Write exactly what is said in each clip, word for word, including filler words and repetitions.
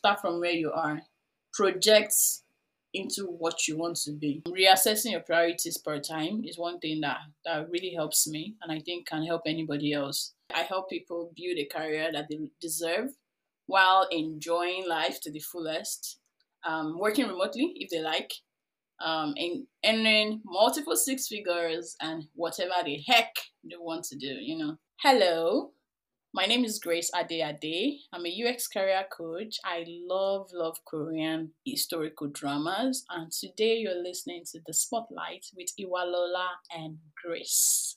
start from where you are, project into what you want to be. Reassessing your priorities per time is one thing that, that really helps me and I think can help anybody else. I help people build a career that they deserve while enjoying life to the fullest, um, working remotely if they like, um, and earning multiple six figures and whatever the heck they want to do, you know. Hello, my name is Grace Ade Ade. I'm a U X career coach. I love, love Korean historical dramas. And today you're listening to The Spotlight with Iwalola and Grace.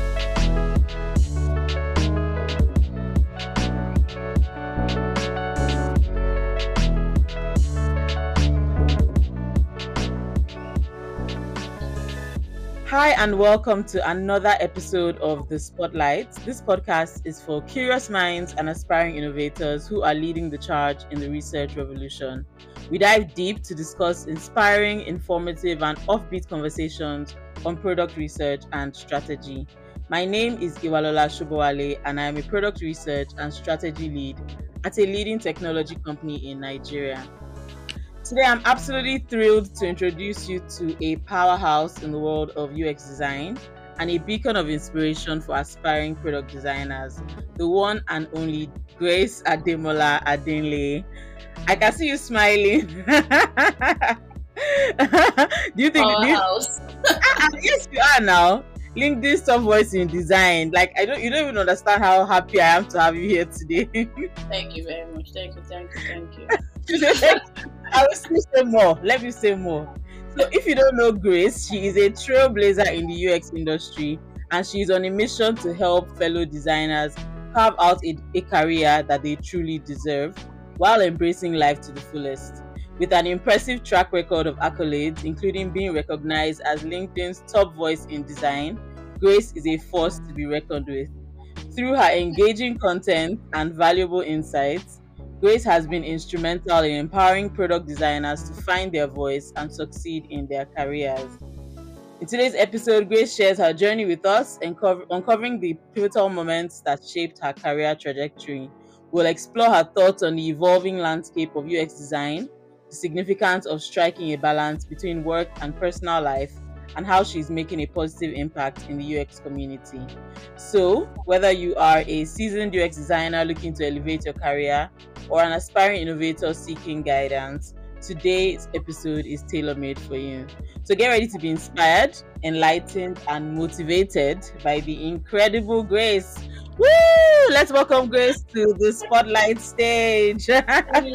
Hi, and welcome to another episode of The Spotlight. This podcast is for curious minds and aspiring innovators who are leading the charge in the research revolution. We dive deep to discuss inspiring, informative, and offbeat conversations on product research and strategy. My name is Iwalola Shobowale, and I am a product research and strategy lead at a leading technology company in Nigeria. Today, I'm absolutely thrilled to introduce you to a powerhouse in the world of U X design and a beacon of inspiration for aspiring product designers, the one and only Grace Ademola Adenle. I can see you smiling. do you think? Powerhouse. Do you, yes, you are now. LinkedIn top voice in design. Like I don't, you don't even understand how happy I am to have you here today. Thank you very much. Thank you. Thank you. Thank you. I will still say more. Let me say more. So, if you don't know Grace, she is a trailblazer in the U X industry, and she is on a mission to help fellow designers carve out a, a career that they truly deserve while embracing life to the fullest. With an impressive track record of accolades, including being recognized as LinkedIn's top voice in design, Grace is a force to be reckoned with. Through her engaging content and valuable insights, Grace has been instrumental in empowering product designers to find their voice and succeed in their careers. In today's episode, Grace shares her journey with us, uncover- uncovering the pivotal moments that shaped her career trajectory. We'll explore her thoughts on the evolving landscape of U X design, the significance of striking a balance between work and personal life, and how she's making a positive impact in the U X community. So, whether you are a seasoned U X designer looking to elevate your career or an aspiring innovator seeking guidance, today's episode is tailor-made for you. So get ready to be inspired, enlightened, and motivated by the incredible Grace. Woo! Let's welcome Grace to the Spotlight stage. Welcome.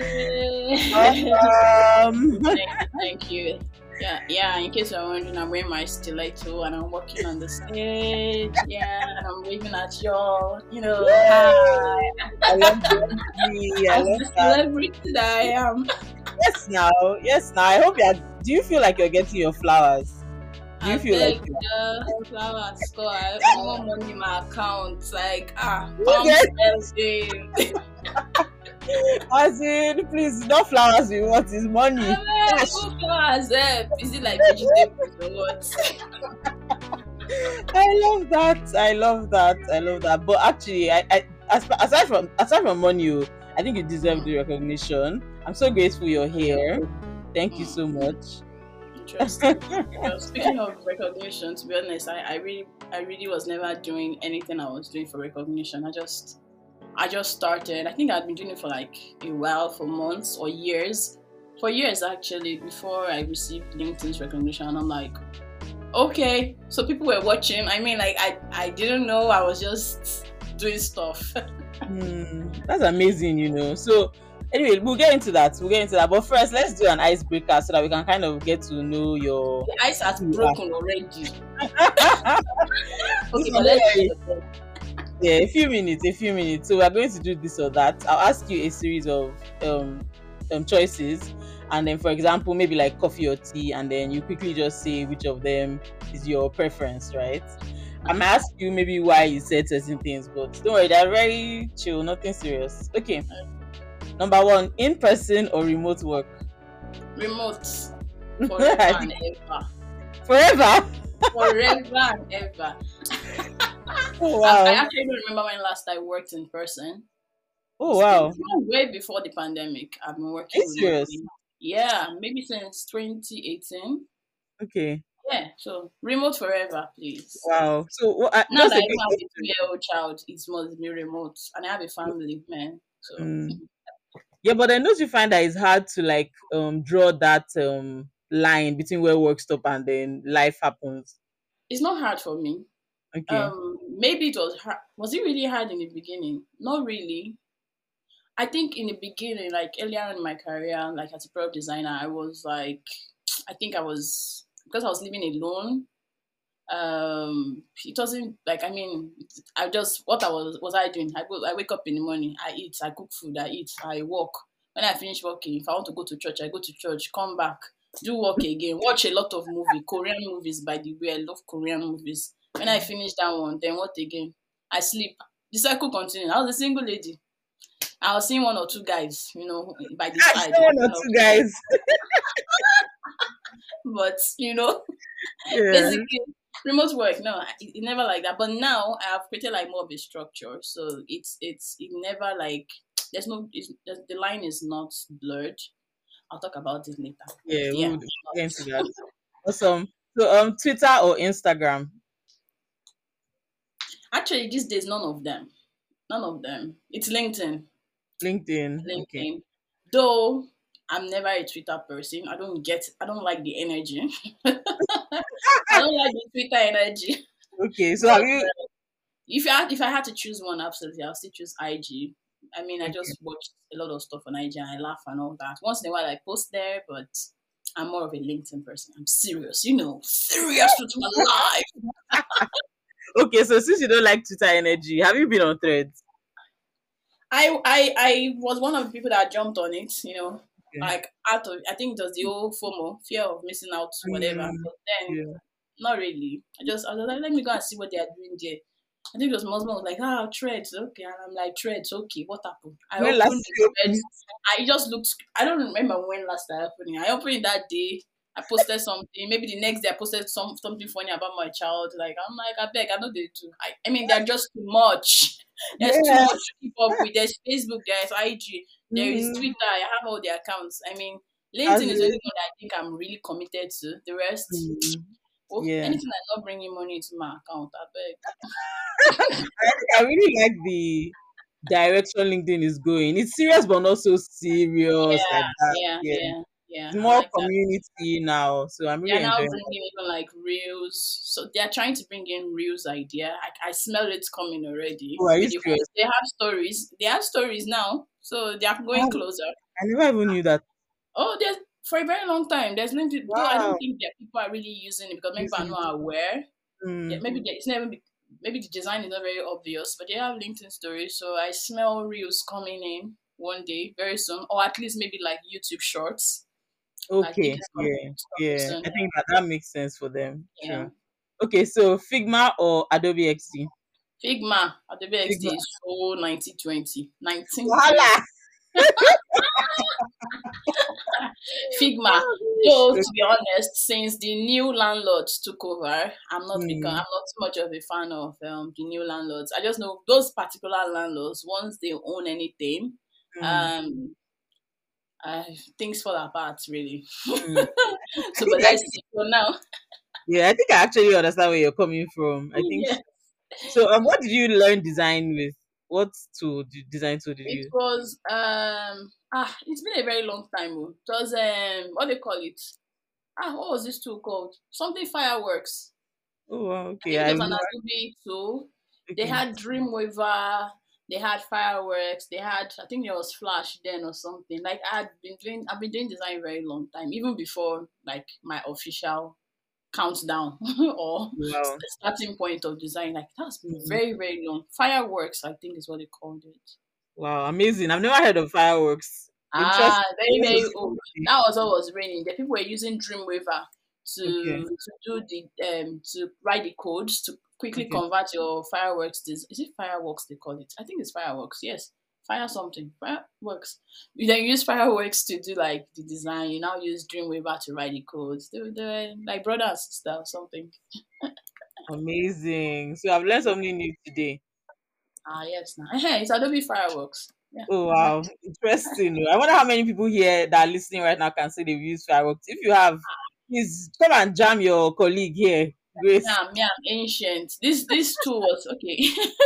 Thank you. Thank you. Yeah, yeah. In case you're wondering, I'm wearing my stiletto and I'm walking on the stage. Yeah, and I'm waving at y'all. You know, hi. I love the I As love the that. celebrity that I am. Yes, now, yes, now. I hope you're. Do you feel like you're getting your flowers? Do you I feel beg, like uh, flower score. I want money in my account. Like ah, Yes. pumpkin. As in, please, not flowers we want, is money. I mean, flowers. Eh? Is it like vegetables or what? I love that. I love that. I love that. But actually, I, I as, aside from aside from money, you, I think you deserve the recognition. I'm so grateful you're here. Thank you so much. Interesting. Well, speaking of recognition, to be honest, I, I really I really was never doing anything I was doing for recognition. I just I just started. I think I'd been doing it for like a while, for months or years. For years actually, before I received LinkedIn's recognition. And I'm like, okay, so people were watching. I mean, like I, I didn't know, I was just doing stuff. mm, that's amazing, you know. So anyway, we'll get into that. We'll get into that. But first, let's do an icebreaker so that we can kind of get to know your. The ice has broken already. Okay, This but one, let's yeah, do it. yeah, a few minutes, a few minutes. So we're going to do this or that. I'll ask you a series of um, um choices, and then, for example, maybe like coffee or tea, and then you quickly just say which of them is your preference, right? I might ask you maybe why you said certain things, but don't worry, they're very chill, nothing serious. Okay. Number one, in person or remote work? Remote. Forever and ever. Forever? Forever and ever. Oh, I, I wow. actually don't remember when last I worked in person. Oh wow. Since long way before the pandemic, I've been Are you working serious? remotely. Yeah, maybe since twenty eighteen. Okay. Yeah, so remote forever, please. Wow. So what, uh, Now just that I a even quick have a question. two-year-old child, it must be remote, and I have a family, man. So Mm. Yeah, but then don't you find that it's hard to like um draw that um line between where work stop and then life happens? it's not hard for me. Okay. Um, maybe it was hard. Was it really hard in the beginning? Not really. I think in the beginning, like earlier in my career, like as a product designer, I was like, I think I was because I was living alone. Um, it wasn't like I mean, I just what I was was I doing? I go, I wake up in the morning, I eat, I cook food, I eat, I walk. When I finish working, if I want to go to church, I go to church, come back, do work again, watch a lot of movie, Korean movies. By the way, I love Korean movies. When I finish that one, then what again? I sleep. The cycle continues. I was a single lady. I was seeing one or two guys, you know, by the Ah, side, one or one or two two. guys. But you know, Yeah. basically remote work. No, it, it never like that. But now I have created like more of a structure, so it's it's it never like there's no it's, the, the line is not blurred. I'll talk about it later. But Yeah, we yeah, would get into that. Awesome. So um Twitter or Instagram? actually these days none of them, none of them. It's LinkedIn, LinkedIn. Okay. LinkedIn. Though I'm never a Twitter person. I don't get. I don't like the energy. I don't like the Twitter energy. Okay. So have But you If I had, if I had to choose one, absolutely, I'll still choose I G. I mean, I okay. just watch a lot of stuff on I G and I laugh and all that. Once in a while, I post there, but I'm more of a LinkedIn person. I'm serious, you know, serious with my life. Okay, so since you don't like Twitter energy, have you been on threads? I I I was one of the people that jumped on it, you know, Okay. like out of I think it was the old FOMO, fear of missing out, whatever. Mm, But then, yeah. not really. I just I was like, let me go and see what they are doing there. I think it was my husband was like, ah, threads, okay. And I'm like, threads, okay, what happened? I When last opened did the you open threads. it? I just looked, I don't remember when last I opened it. I opened it that day. I posted something. Maybe the next day I posted some something funny about my child. Like, I'm like, I beg, I know they do. I, I mean, they're just too much. There's too Yeah. much to keep up with. There's Facebook, there's I G, there is Mm-hmm. Twitter. I have all the accounts. I mean, As LinkedIn is the in, only one that I think I'm really committed to. The rest, mm, oh, yeah. anything that's not bringing money into my account, I beg. I, I really like the direction LinkedIn is going. It's serious but not so serious like Yeah, that. yeah, Yeah. yeah, yeah. It's I more like that. community now. So I'm They are really now enjoying that. bringing even like reels. So they are trying to bring in reels idea. I, I smell it coming already Oh, are you with the whole. serious? They have stories. They have stories now, so they are going Wow. closer. I never even knew that. Oh, there's for a very long time. There's LinkedIn, though I don't Wow. think that people are really using it because maybe people are Using not aware. Yeah, mm. maybe they- it's never be- maybe the design is not very obvious, but they have LinkedIn stories. So I smell reels coming in one day very soon, or at least maybe like YouTube Shorts. I think Okay. it's coming, Yeah. it's coming Yeah. soon. I think that, that makes sense for them. Yeah. True. Okay, so Figma or Adobe X D? Figma at the B X D Figma. is so nineteen twenty. nineteen twenty. Voila! Figma. Oh, Though gosh. to be honest, since the new landlords took over, I'm not become I'm Mm, not too much of a fan of um, the new landlords. I just know those particular landlords, once they own anything, mm, um uh, things fall apart really. mm. I So think but I let's see for now. yeah, I think I actually understand where you're coming from. I think Yeah. so. So, um, what did you learn design with? What tool did design tool did It you? was um ah it's been a very long time. Oh. It was um what do they call it? Ah, what was this tool called? Something Fireworks. Oh, wow, I okay. think it I was know. an Adobe tool. They Okay. had Dreamweaver, they had Fireworks, they had I think there was Flash then or something. Like I had been doing I've been doing design a very long time, even before like my official countdown or Wow. starting point of design. Like that's been Mm, very, very long. Fireworks, I think is what they called it. wow, amazing. I've never heard of fireworks. Ah, Interesting. very, very old. That was what was raining. The people were using Dreamweaver Okay. to to do the um to write the codes to quickly Okay. convert your fireworks. This is it fireworks they call it. I think it's fireworks. Yes, fire something fireworks. You then use fireworks to do like the design. You now use Dreamweaver to write the codes. They were they like brother and sister or something. Amazing. So I've learned something new today. Ah yes, now it's Adobe Fireworks. Yeah. Oh I'm wow, ready. interesting. I wonder how many people here that are listening right now can say they've used fireworks. If you have, please come and jam your colleague here, Yeah, Grace. I'm, yeah, I'm ancient. This this tool was okay.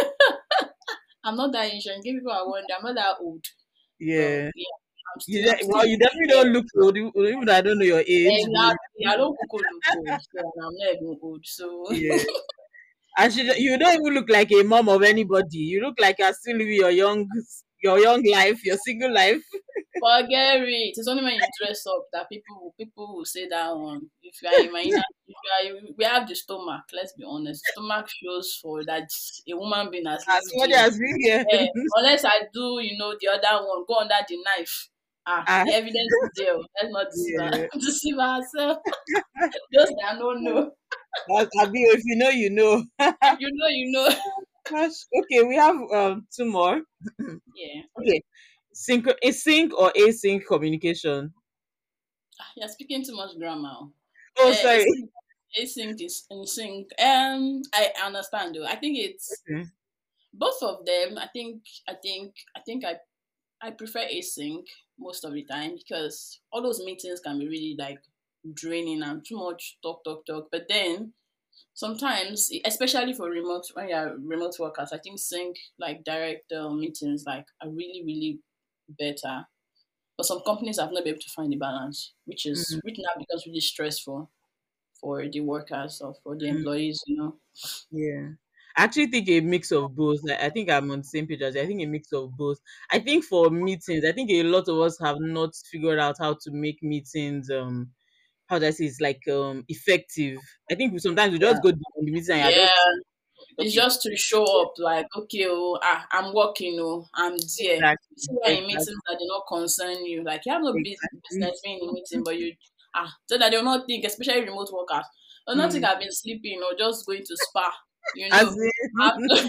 I'm not that ancient. Give people a wonder. I'm not that old. But Yeah. yeah, I'm You still I'm de- still well, you getting definitely don't there. look old, even even though I don't know your age, Exactly. I don't cook look old, so I'm not even old. So but yeah. And she, you don't even look like a mom of anybody. You look like you're still living your young, your young life, your single life. forget it. It's only when you dress up that people will people will say that one. If you are in my inner, if you are, we have the stomach. Let's be honest. Stomach shows for that a woman being has As lived somebody here. has been here. Eh, unless I do, you know, the other one, go under the knife. Ah, Ah, the evidence is there. Let's not deceive her, yeah. deceive ourselves. Those that don't know. That, Abi, if you know, you know. If you know, you know. Gosh. Okay, we have um two more. Yeah. Okay, sync, async or async communication. Ah, you're speaking too much grammar. Oh, Uh, sorry. async, async is in sync. Um, I understand though. I think it's Okay. both of them. I think, I think, I think I I prefer async most of the time because all those meetings can be really like draining and too much talk, talk, talk. But then sometimes, especially for remote when you're remote workers, I think sync like direct uh, meetings like are really, really better. But some companies have not been able to find the balance, which is Mm, which now becomes really stressful for the workers or for the mm, employees. You know. yeah. I actually think a mix of both. Like, I think I'm on the same page as you. I think a mix of both. I think for meetings, I think a lot of us have not figured out how to make meetings um how do I say it's like um effective. I think we, sometimes we just Yeah. go deep on the meeting and you're just Yeah. It's talking. just to show up, like, okay, oh, ah, I'm working, oh, I'm there. You Exactly. see, you're in meetings Exactly. that do not concern you. Like, you have no bus- Exactly. business being in a meeting, but you, ah, so that they'll not think, especially remote workers, they'll not think Mm. I've been sleeping or just going to spa, you As know. I have in, to,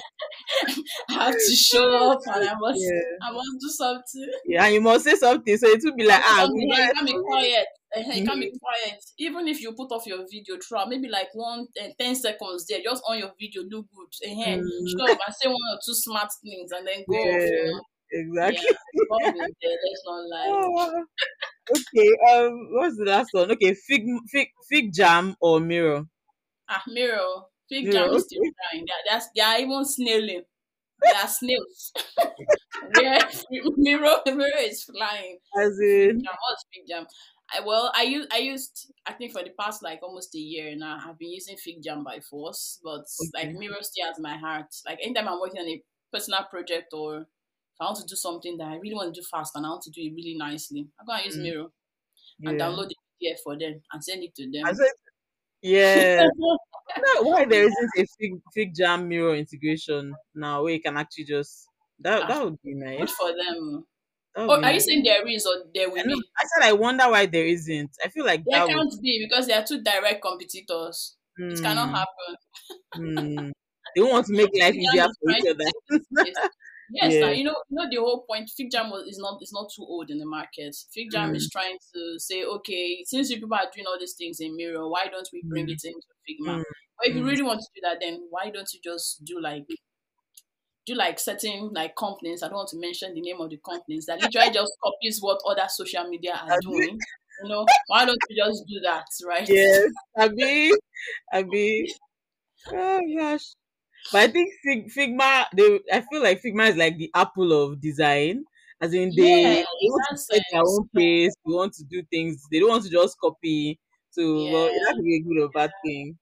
I have to show up and I must, yeah. I must do something. Yeah, and you must say something. So it will be like, Or ah, something, good hey, you night can't be for quiet. Eh, you can't be me. quiet. Even if you put off your video throughout, maybe like one uh, ten seconds there, just on your video, look good. Eh, Mm, show up and say one or two smart things and then go off, you yeah, know. Yeah, exactly. involved in there, let's not lie. Ah, okay. Um, what's the last one? Okay, fig, fig, fig jam or mirror. Ah, mirror, fig Mirror. jam is still Okay. flying. They are, that's, they are even snailing. They are snails. Where mirror, mirror is flying. As Fig in, jam, what's fig jam? I well, I use I used I think for the past like almost a year now. I've been using Fig Jam by force, but like okay. Mirror still has my heart. Like anytime I'm working on a personal project or if I want to do something that I really want to do fast and I want to do it really nicely, I'm gonna use Mm, Mirror and yeah. download the P D F for them and send it to I them. said, yeah. No, why there isn't a fig, fig jam mirror integration now where you can actually just that Ah, that would be good nice. for them. That would Oh, be are you nice. saying there is or there will I know. be? I said I wonder why there isn't. I feel like There that would. can't be because they are two direct competitors. It cannot Hmm. happen. Hmm. They want to make life Fig Jam easier is for trying each to other. take its place. Yes, now Yeah. you know, you know the whole point. Fig Jam was, is not is not too old in the market. Fig Jam Mm, is trying to say, okay, since you people are doing all these things in Miro, why don't we bring mm, it into Figma? mm, But if you mm. really want to do that, then why don't you just do like do like certain like companies? I don't want to mention the name of the companies that literally just copies what other social media are Abi- doing. You know, why don't you just do that, right? Yes. Abi. Abi. Oh gosh. But I think Fig, Figma, they I feel like Figma is like the apple of design. As in Yeah, they, they in want to that set their sense. own pace, they want to do things, they don't want to just copy. So well, Yeah. that could be a good or bad thing.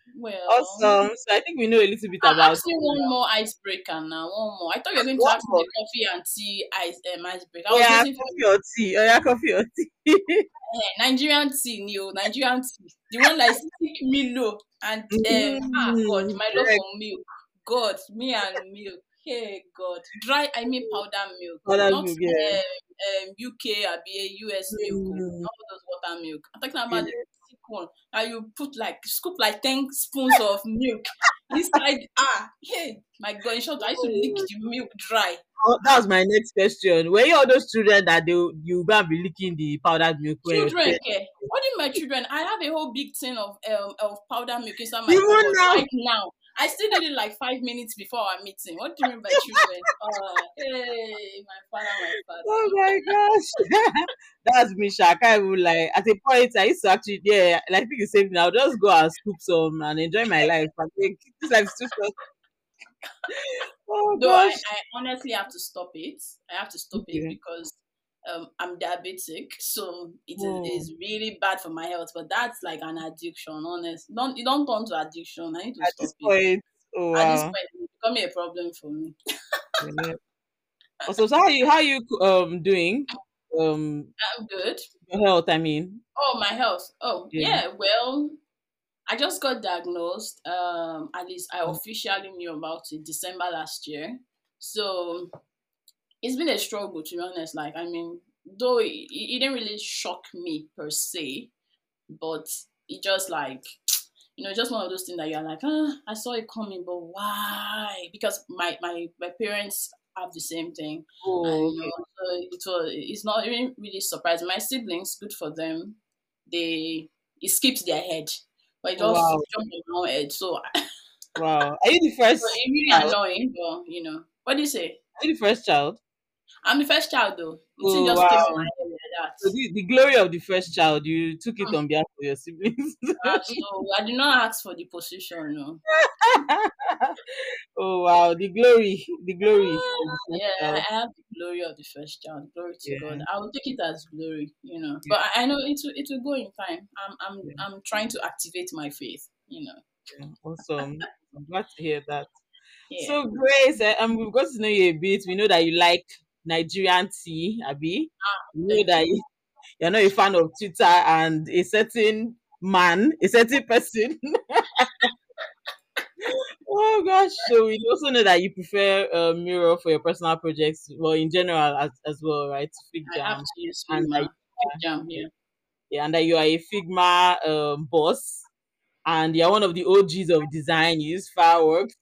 Well, Awesome. So I think we know a little bit Ah, about ask me one more icebreaker now. One more. I thought you were going to what ask me more. the coffee and tea ice um, icebreaker. I Oh was yeah, waiting for coffee you. or tea. Oh yeah, coffee or tea. Eh, Nigerian tea, new Nigerian tea. The one that is thick Milo and um ah God, Mm, my love correct. for milk. God, me and milk. Hey God, dry. I mean powder milk, Other not milk, yeah. um, um U K or U S milk. Oh, Mm, not those water milk. I'm talking about the yeah. thick one. And you put like scoop like ten spoons of milk inside. Ah, hey, my God! In short, I used to lick the milk dry. Oh, that was my next question. Were you all those children that they you go and be licking the powdered milk when you're Children, ten? care. What do you mean my children? I have a whole big tin of um of powder milk inside my Even cupboard now, right now. I still did it like five minutes before our meeting. What do you mean by children? Uh, hey, my father, my Oh father. my gosh. That's me, Sha. I can't even lie. At a point, I used to actually, yeah, like I think you said now, just go and scoop some and enjoy my life. I think this life is too short. Oh Though I, gosh. I honestly have to stop it. I have to stop it Okay. because um, I'm diabetic, so it is Oh, is really bad for my health. But that's like an addiction, honest. Don't you don't turn to addiction. I need to at stop this it. point, oh At this wow. point, it's becoming a problem for me. Yeah. Also, so how you how you um doing? Um, I'm good. your health, I mean. Oh, my health. Oh, Yeah. yeah. Well, I just got diagnosed. Um, at least I officially knew about it December last year. So it's been a struggle, to be honest. Like, I mean, though it, it didn't really shock me per se, but it just like, you know, just one of those things that you're like, ah, I saw it coming, but why? Because my my my parents have the same thing, and Oh, you know, okay. so it was it's not even really surprising. My siblings, good for them, they it skips their head, but it Oh, just wow. jumped on my head. So, so Wow. Are you the first it's really child? annoying, but you know, what do you say? Are you the first child? I'm the first child though. The thing Oh just came on wow. my head like that. So the, the glory of the first child, you took it Hmm. on behalf of your siblings. Uh, so I did not ask for the position, no. Oh wow, the glory, the glory of the first Yeah, I child. I have the glory of the first child. Glory to God. Yeah, I will take it as glory, you know. yeah, But I, I know it will it will go in time. I'm I'm yeah, I'm trying to activate my faith, you know. yeah. Awesome. I'm glad to hear that. Yeah. So Grace, uh, um, we've got to know you a bit. We know that you like Nigerian tea, Abby. We know Thank that you. you- you're not a fan of Twitter and a certain man, a certain person. Oh gosh. So we also know that you prefer uh, Miro for your personal projects, well, in general as, as well, right? Fig I have Jam, to use and that Figma. you Big jump, yeah. yeah, and that you are a Figma um, boss, and you're one of the O Gs of design. You use fireworks.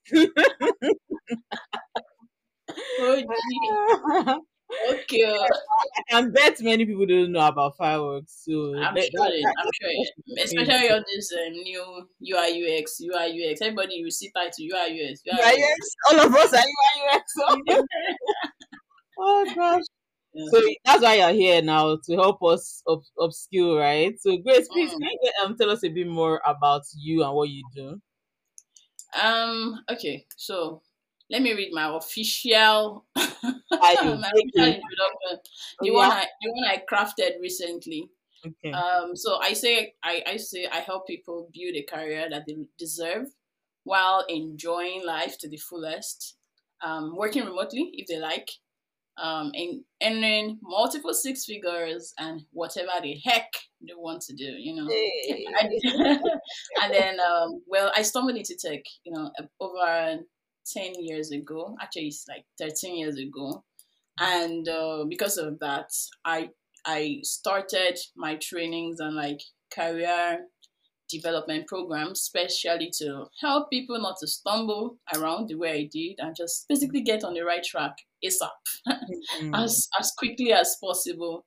Oh gee. Okay. uh, I can bet many people don't know about fireworks. So I'm that, sure that, it, that, I'm sure that it. should definitely Especially be all this um, new U I U X, U I U X. Everybody will see title U I U X, yeah, U I U X. yes. All of us are U I U X. So, oh gosh. Yeah. So that's why you're here now to help us up, upskill, right? So Grace, please Mm. can you get, um, tell us a bit more about you and what you do? Um. Okay. So let me read my official, Are you my official okay? introduction. Oh The one yeah. I, the one I crafted recently. Okay. Um. So I say, I, I say, I help people build a career that they deserve, while enjoying life to the fullest. Um, working remotely if they like. Um, and earning multiple six figures and whatever the heck they want to do. You know. Hey. And, and then, um, well, I stumbled into tech, you know, over ten years ago. Actually, it's like thirteen years ago. And uh, because of that, I I started my trainings and like career development programs, especially to help people not to stumble around the way I did and just basically get on the right track ASAP Mm, as as quickly as possible.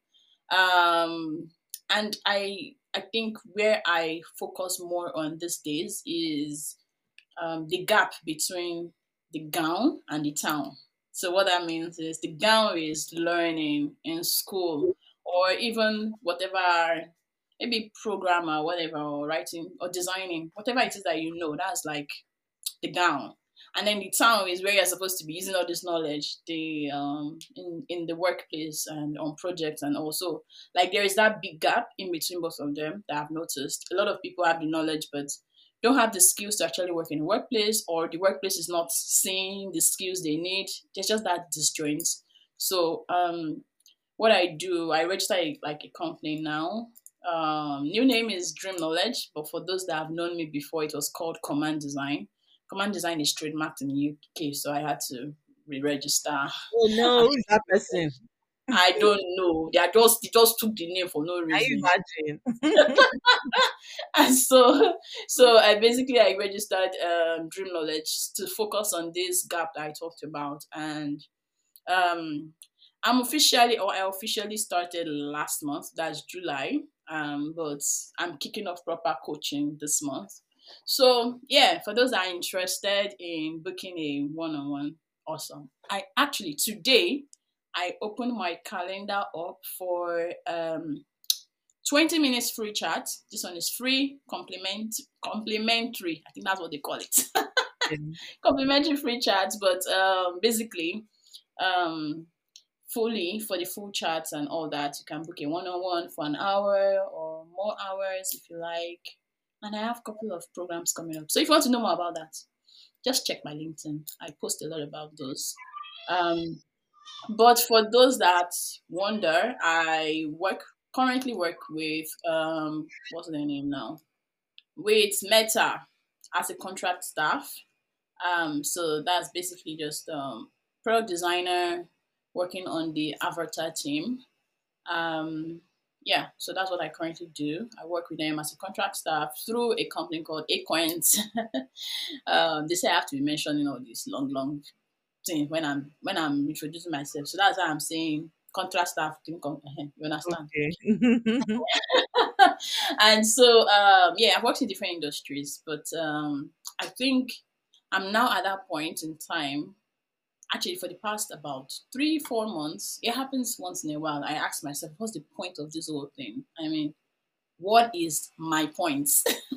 Um, and I I think where I focus more on these days is um, the gap between the gown and the town. So what that means is the gown is learning in school or even whatever, maybe programmer, whatever, or writing or designing, whatever it is that you know, that's like the gown. And then the town is where you're supposed to be using all this knowledge, the um in in the workplace and on projects, and also like there is that big gap in between both of them that I've noticed. A lot of people have the knowledge but don't have the skills to actually work in the workplace, or the workplace is not seeing the skills they need. There's just that disjoint. So um what I do, I register a, like a company now. Um, new name is Dream Knowledge, but for those that have known me before, it was called Command Design. Command Design is trademarked in the U K, so I had to re-register. oh no, who is that person? I don't know. They are just they just took the name for no Can you reason. imagine? And so so I basically I registered um, Dream Knowledge to focus on this gap that I talked about. And um I'm officially or I officially started last month, that's July. Um but I'm kicking off proper coaching this month. So yeah, for those that are interested in booking a one-on-one, awesome. I actually today I opened my calendar up for um twenty minutes free chat. This one is free, compliment complimentary. I think that's what they call it. Yeah. Complimentary free chat, but um basically um fully for the full chats and all that. You can book a one on one for an hour or more hours if you like. And I have a couple of programs coming up. So if you want to know more about that, just check my LinkedIn. I post a lot about those. Um, but for those that wonder, I work currently work with um what's their name now? With Meta as a contract staff. Um, so that's basically just um product designer working on the avatar team. Um, yeah, so that's what I currently do. I work with them as a contract staff through a company called Acorns. um, they say I have to be mentioning all these long, long things when I'm when I'm introducing myself. So that's why I'm saying contract staff. Can come, you understand? Okay. And so um, yeah, I've worked in different industries, but um, I think I'm now at that point in time. Actually, for the past about three, four months, it happens once in a while. I ask myself, what's the point of this whole thing? I mean, what is my point?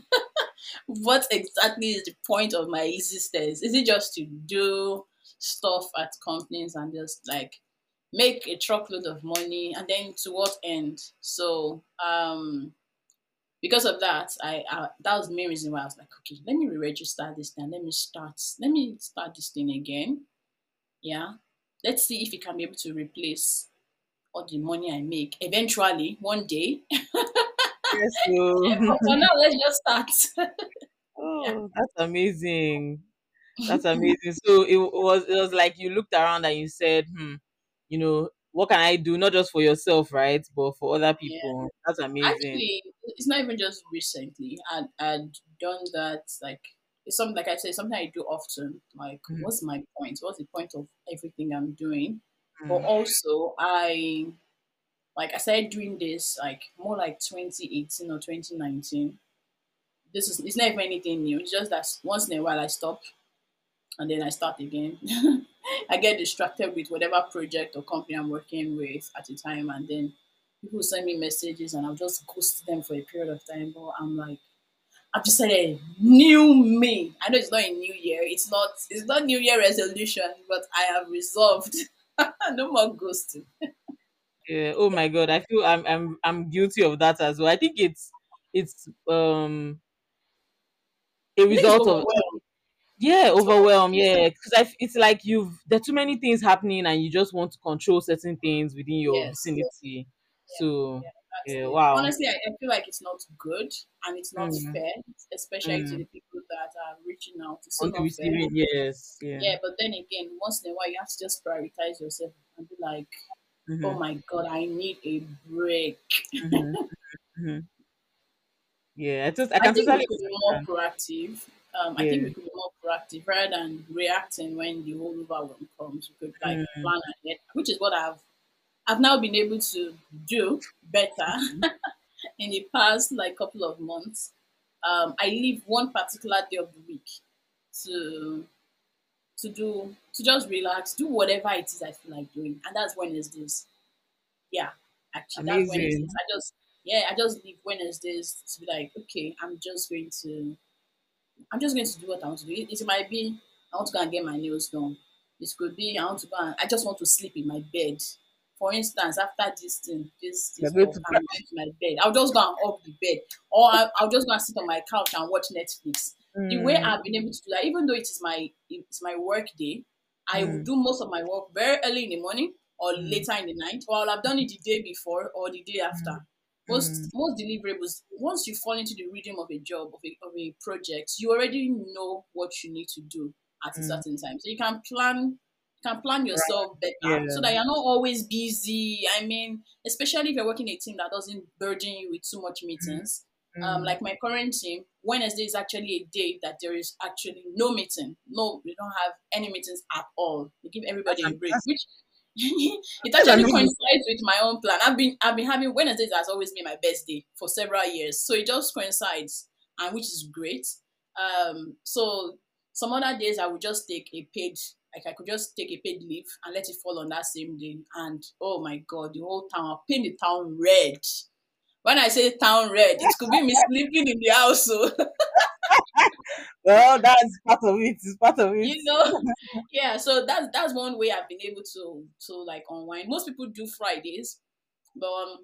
What exactly is the point of my existence? Is it just to do stuff at companies and just like make a truckload of money, and then to what end? So um because of that, I, I that was the main reason why I was like, okay, let me re-register this thing. Let me start. Let me start this thing again. Yeah, let's see if it can be able to replace all the money I make eventually one day. Yes, so But for now, let's just start. Yeah, oh, that's amazing. That's amazing. So it was it was like you looked around and you said, hmm, you know, what can I do not just for yourself, right, but for other yeah. people. That's amazing. Actually, it's not even just recently. I'd, I'd done that. Like it's something like I say, something I do often. Like, Mm, what's my point? What's the point of everything I'm doing? But mm, also, I like I started doing this like more like twenty eighteen or twenty nineteen. This is it's not even anything new. It's just that once in a while I stop and then I start again. I get distracted with whatever project or company I'm working with at the time, and then people send me messages, and I'll just ghost them for a period of time. But I'm like, I've decided new me. I know it's not a new year. It's not. It's not New Year resolution, but I have resolved no more ghosting. yeah. Oh my God. I feel I'm I'm I'm guilty of that as well. I think it's it's um a I think it's result of overwhelmed. yeah, It's overwhelm. overwhelmed. Yeah, because it's like you've there are too many things happening and you just want to control certain things within your Yes. vicinity. Yeah. So Yeah. That's yeah, it. wow. Honestly, I, I feel like it's not good and it's not Mm, fair, especially to mm. the people that are reaching out. It's so On the not fair. receiving, yes, yeah. Yeah, but then again, once in a while, you have to just prioritize yourself and be like, oh Mm-hmm, my God, I need a break. mm-hmm, mm-hmm. Yeah, I just I I can think we totally could be more understand. proactive. Um, I think Yeah. we could be more proactive rather than reacting when the whole overwhelm comes. We could like Mm, plan ahead, which is what I've I've now been able to do better in the past like couple of months. Um, I leave one particular day of the week to to do to just relax, do whatever it is I feel like doing, and that's Wednesdays. Yeah, actually, that's Wednesdays. amazing. I just yeah, I just leave Wednesdays to be like, okay, I'm just going to I'm just going to do what I want to do. It, it might be I want to go and get my nails done. It could be I want to go and I just want to sleep in my bed. For instance, after this thing, this You're this going work, to I'm going to my bed. I'll just go and up the bed, or I, I'll just go and sit on my couch and watch Netflix. The way mm, I've been able to do that, even though it is my it's my work day, I will mm, do most of my work very early in the morning or mm, later in the night, or I'll have done it the day before or the day mm, after. mm, Most most deliverables, once you fall into the rhythm of a job of a, of a project, you already know what you need to do at a mm. certain time, so you can plan you can plan Right. yourself better so Yeah. that you're not always busy. I mean, especially if you're working a team that doesn't burden you with too much Mm, meetings. Um, mm. like my current team, Wednesday is actually a day that there is actually no meeting. No, we don't have any meetings at all. We give That's, everybody a am- break, that's, which it that's actually amazing. coincides with my own plan. I've been I've been having Wednesdays has always been my best day for several years, so it just coincides, and which is great. Um, so some other days I would just take a paid, like I could just take a paid leave and let it fall on that same day. And oh my god, the whole town, I'll paint the town red. When I say town red, it could be me sleeping in the house. So Well, that's part of it. It's part of it. you know, yeah. So that's that's one way I've been able to to like unwind. Most people do Fridays, but um,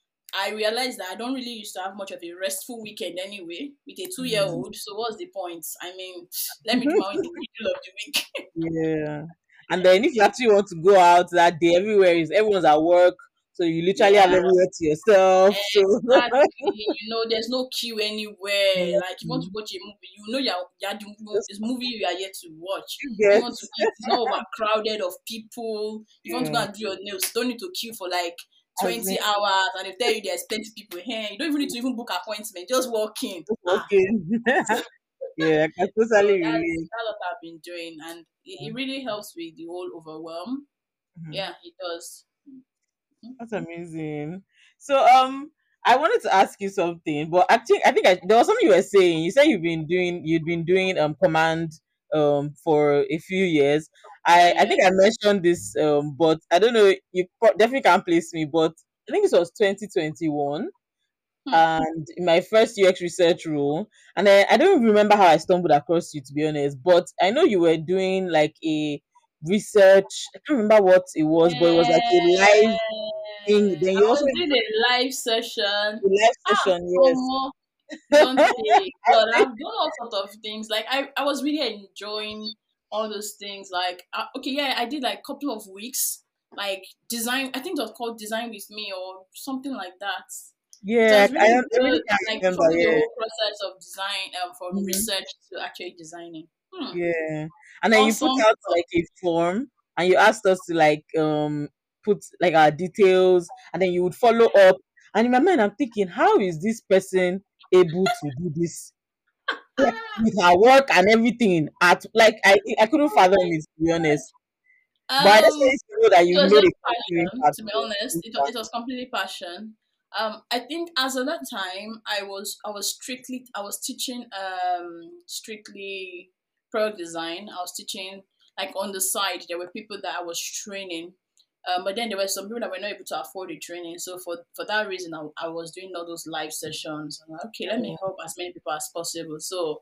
I realized that I don't really used to have much of a restful weekend anyway with a two year Mm. old. So what's the point? I mean, let me do my own in the middle of the week. Yeah. And then if you actually want to go out that day, everywhere is everyone's at work, so you literally have Yeah, everywhere to yourself. So exactly. You know, there's no queue anywhere. Like, if you want to mm, watch a movie, you know, you're, you're the, mo- just this movie you are here to watch. When you get want to eat, it's not overcrowded of people. If you want to go yeah. and do your nails, you don't need to queue for like As in twenty hours. And they tell you there's plenty people here. You don't even need to even book appointment. Just walk in. just Ah, walking. Yeah, I can so totally that's, relate. that's what I've been doing. And it, it really helps with the whole overwhelm. Mhm. Yeah, it does. That's amazing. So um I wanted to ask you something, but I think I think I, there was something you were saying. You said you've been doing you'd been doing um command um for a few years. I I Yeah. think I mentioned this um but I don't know, you pro- definitely can't place me, but I think this was twenty twenty-one Hmm. and in my first U X research role. And then I don't even remember how I stumbled across you, to be honest, but I know you were doing like a research. I can't remember what it was, but it was like Yeah, a live thing. Then I you also was doing a live session. a live Ah, session, yes. Omo, you don't say. I God, think I've done all sorts of things. Like I, I was really enjoying all those things. Like uh, okay, yeah, I did like a couple of weeks, like design. I think it was called Design with Me or something like that. It yeah, was I, really don't- I really good. can't Like remember. following the Yeah, whole process of design, um, from hmm research to actually designing. Hmm, yeah. And then you put awesome out stuff. like a form, and you asked us to like um put like our details, and then you would follow up. And in my mind, I'm thinking, how is this person able to do this? Like with her work and everything at like I I couldn't fathom it, to be honest. But I just Um, want you to know that it you've was made just a continuing passion, part to be of honest. this It, wa- part. it was completely passion. Um, I think as of that time, I was I was strictly I was teaching um strictly product design. I was teaching like on the side. There were people that I was training, um, but then there were some people that were not able to afford the training. So for for that reason, I, I was doing all those live sessions. I'm like, okay, let me help as many people as possible. So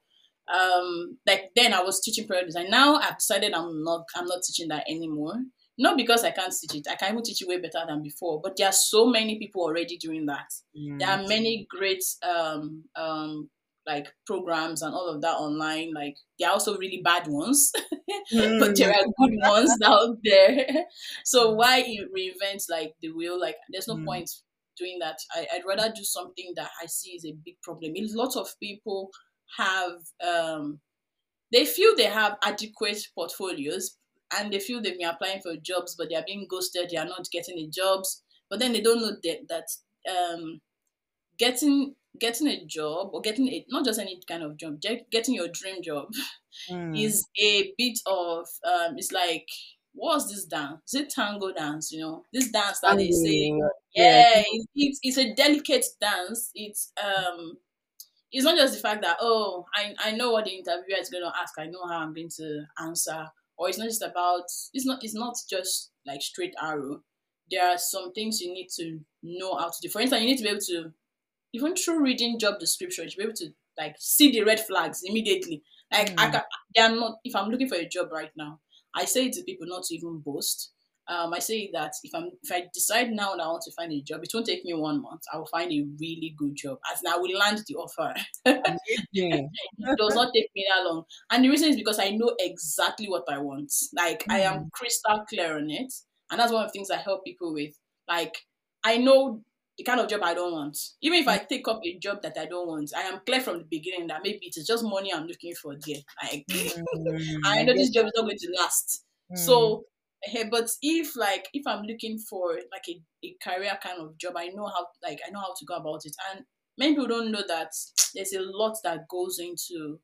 um like then I was teaching product design. Now I've decided i'm not i'm not teaching that anymore, not because I can't teach it. I can even teach it way better than before, but there are so many people already doing that. There Mm. are many great um um like programs and all of that online. Like there are also really bad ones, but there Mm. are good ones out there. So why you reinvent like the wheel? Like there's no Mm. point doing that. I, I'd rather do something that I see is a big problem. A lot of people have um they feel they have adequate portfolios and they feel they've been applying for jobs but they are being ghosted, they are not getting the jobs, but then they don't know that that um getting getting a job or getting a not just any kind of job, get- getting your dream job Mm. is a bit of um it's like, what's this dance? Is it tango dance? You know, this dance that they say, Angle. Yeah. yeah, it, it's it's a delicate dance. It's um it's not just the fact that, oh, I, I know what the interviewer is going to ask, I know how I'm going to answer, or it's not just about, it's not it's not just like straight arrow. There are some things you need to know how to do. For instance, you need to be able to, even through reading job description, you should be able to like see the red flags immediately. Like I Mm. can, they are not. If I'm looking for a job right now, I say to people not to even boast. Um, I say that if I'm if I decide now that I want to find a job, it won't take me one month. I will find a really good job, as in I will land the offer. Amazing. It does not take me that long. And the reason is because I know exactly what I want. Like I am Mm. crystal clear on it. And that's one of the things I help people with. Like I know the kind of job I don't want. Even if I take up a job that I don't want, I am clear from the beginning that maybe it is just money I'm looking for there. Like Mm. I I know get this job is not going to last. mm. So eh, but if like if I'm looking for like a, a career kind of job, I know how like I know how to go about it. And many people don't know that there's a lot that goes into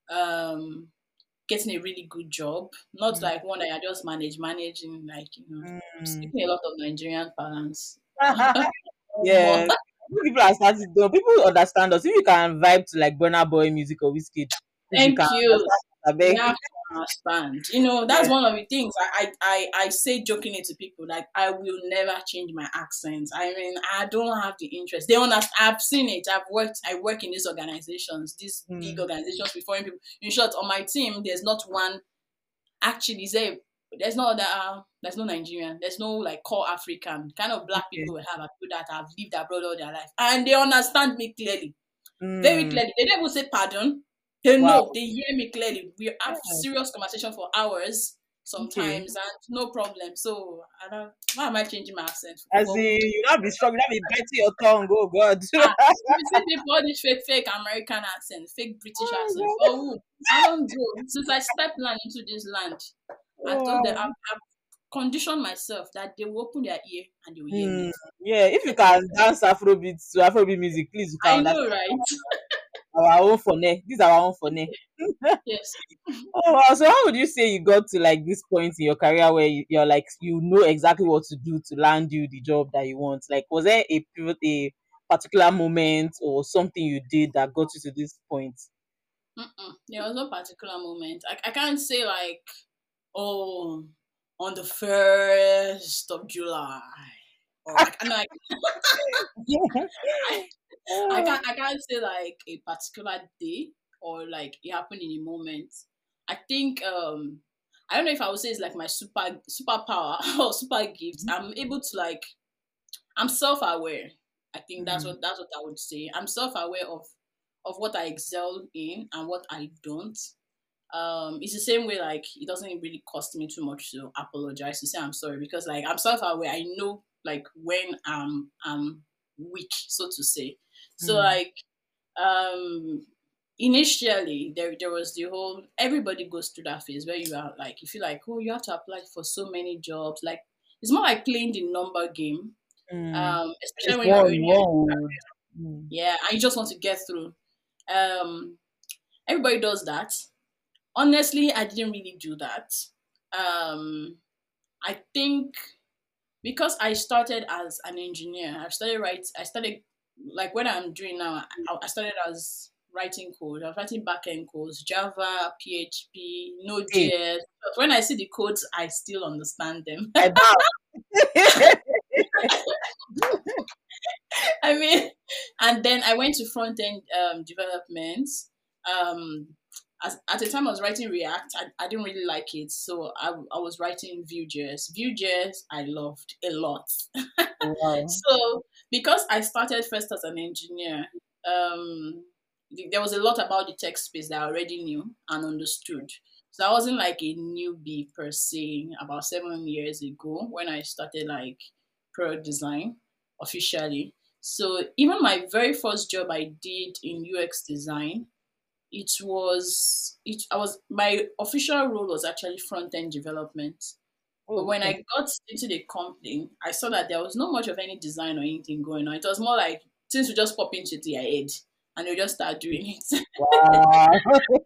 um getting a really good job. Not Mm. like one that I just manage, managing like, you know, I'm Mm. speaking a lot of Nigerian parents. More. Yeah. People are starting though. People understand us. If you can vibe to like Burna Boy music or Whiskey, Please, you can Thank you. understand. I You beg. have to understand. You know, that's Yes. one of the things I, I, I, I say jokingly to people, like, I will never change my accent. I mean, I don't have the interest. They understand. I've seen it. I've worked, I work in these organizations, these big Mm. organizations with foreign people. In short, on my team, there's not one, actually, say, there's no other, uh, there's no Nigerian, there's no like core African, kind of black Okay. people we have are people that have lived abroad all their life. And they understand me clearly. Very Mm. clearly. They don't even say pardon. They Wow. know. They hear me clearly. We have Yeah. serious conversation for hours Okay. sometimes, and no problem. So I don't. Why am I changing my accent As for in, who? you not be struggling, not be biting your tongue. Oh God. Ah, you see people all this fake, fake American accent, fake British accent. For who? I don't go. Since I stepped land into this land, I told them I've, Wow. I've conditioned myself that they will open their ear and they will hear me. Mm. Yeah, if you can dance Afrobeat to Afrobeat music, please, you can I know, understand right? our own phone. This is our own phone. Yes. Oh, wow. So how would you say you got to like this point in your career where you, you're like you know exactly what to do to land you the job that you want? Like, was there a pivot, a particular moment or something you did that got you to this point? Mm-mm. There was no particular moment. I, I can't say like, oh, on the first of July, or I, I, I, I Oh, can't I can't say like a particular day or like it happened in a moment. I think um I don't know if I would say it's like my super superpower or super gift. I'm able to like I'm self aware. I think that's mm, what that's what I would say. I'm self aware of of what I excel in and what I don't. Um it's the same way, like it doesn't really cost me too much to apologize, to say I'm sorry, because like I'm self-aware. I know like when i'm i'm weak, so to say. So mm. like um initially there there was the whole, everybody goes through that phase where you are like, you feel like, oh, you have to apply for so many jobs, like it's more like playing the number game. Mm. Um It's especially when you're one, already, one. Mm. yeah, and you just want to get through. um Everybody does that. Honestly, I didn't really do that. Um, I think because I started as an engineer, I started right. I started like what I'm doing now. I, I started as writing code. I was writing backend codes, Java, P H P, Hey, Node.js. But when I see the codes, I still understand them. I doubt. I mean, and then I went to front end um, development. Um, as, at the time I was writing React, I, I didn't really like it, so I, I was writing Vue.js. Vue.js I loved a lot. Wow. So because I started first as an engineer, um, th- there was a lot about the tech space that I already knew and understood. So I wasn't like a newbie per se. About seven years ago, when I started like product design officially. So even my very first job I did in U X design, it was it I was my official role was actually front end development. But Oh, when okay. I got into the company, I saw that there was not much of any design or anything going on. It was more like things would just pop into their head and they just start doing it. Wow.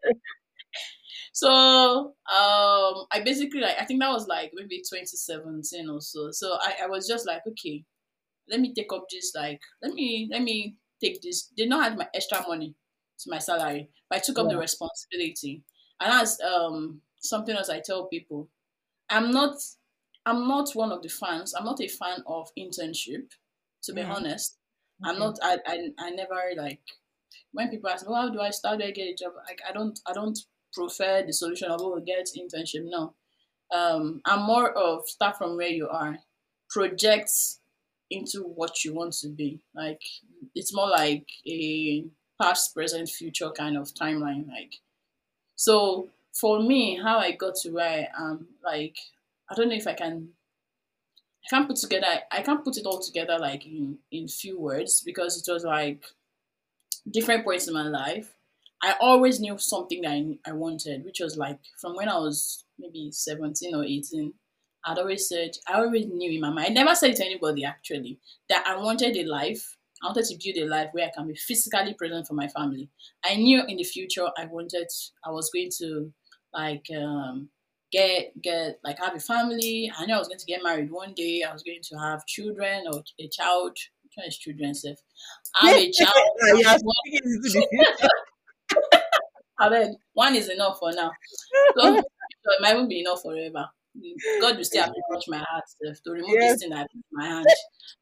So um I basically, like, I think that was like maybe twenty seventeen or so. So I, I was just like, okay, let me take up this, like let me let me take this. They not had my extra money to my salary, but I took up the Yeah. responsibility. And that's um something else I tell people. I'm not I'm not one of the fans. I'm not a fan of internship, to be Mm. honest. I'm Okay. not I I, I never like, when people ask me, well, how do I start, do I get a job? Like I don't I don't prefer the solution of, oh, get internship. No. Um I'm more of start from where you are. Projects into what you want to be. Like it's more like a past, present, future kind of timeline. Like so for me, how I got to where I am, like I don't know if I can I can't put together I can't put it all together like in in few words, because it was like different points in my life. I always knew something that I, I wanted, which was like from when I was maybe seventeen or eighteen. I'd always said, I always knew in my mind, I never said it to anybody actually, that I wanted a life. I wanted to build a life where I can be physically present for my family. I knew in the future I wanted, I was going to like um, get, get, like have a family. I knew I was going to get married one day. I was going to have children or a child. Which one is children, Seth? Have a child. You are speaking into the future. I mean, one is enough for now. So, so it might even be enough forever. God will still have to touch my heart sef to remove this Yes. thing I put in my hand.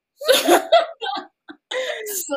So,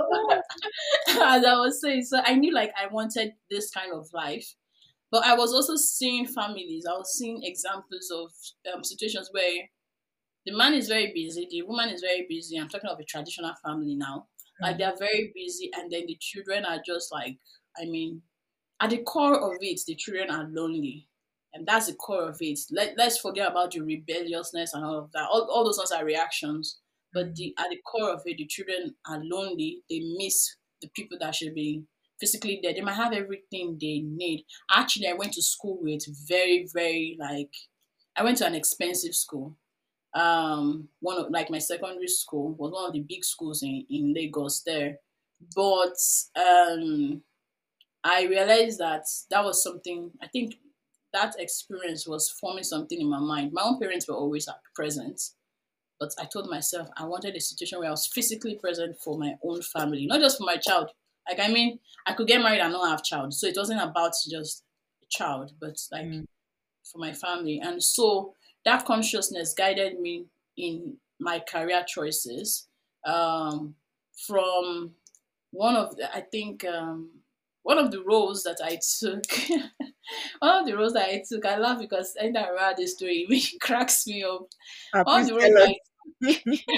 as I was saying, so I knew like I wanted this kind of life. But I was also seeing families. I was seeing examples of um, situations where the man is very busy, the woman is very busy. I'm talking of a traditional family now. Like they Mm. are very busy, and then the children are just like, I mean, at the core of it, the children are lonely. And that's the core of it. Let, let's forget about the rebelliousness and all of that. All, all those ones are reactions. But Mm. the at the core of it, the children are lonely. They miss the people that should be physically there. They might have everything they need. Actually, I went to school with very, very like, I went to an expensive school. Um, one of like my secondary school was one of the big schools in, in Lagos there. But um I realized that that was something, I think that experience was forming something in my mind. My own parents were always present, but I told myself I wanted a situation where I was physically present for my own family, not just for my child. Like, I mean, I could get married and not have child. So it wasn't about just a child, but like Mm. for my family. And so that consciousness guided me in my career choices. Um, from one of the, I think um, one of the roles that I took, one of the roles that I took, I laugh because anytime I remember this story, it really cracks me up. Ah, One of please the roles tell I us.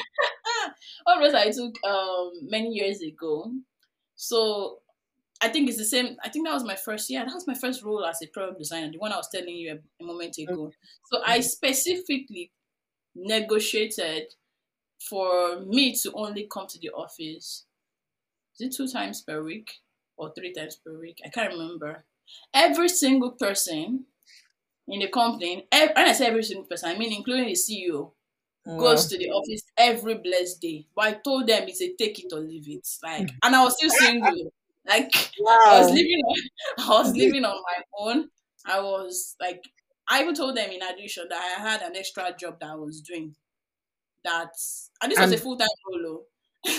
one of the roles I took um, many years ago. So I think it's the same. I think that was my first. Yeah, that was my first role as a product designer, the one I was telling you a, a moment ago. So I Okay. specifically negotiated for me to only come to the office. Is it two times per week or three times per week? I can't remember. Every single person in the company, ev- when I say every single person, I mean including the C E O, goes Wow. to the office every blessed day. But I told them it's a take it or leave it. Like, and I was still single. Like, I was Wow. living on, I was living on my own. I was like, I even told them in addition that I had an extra job that I was doing. That, and this was a And full time role. Oh.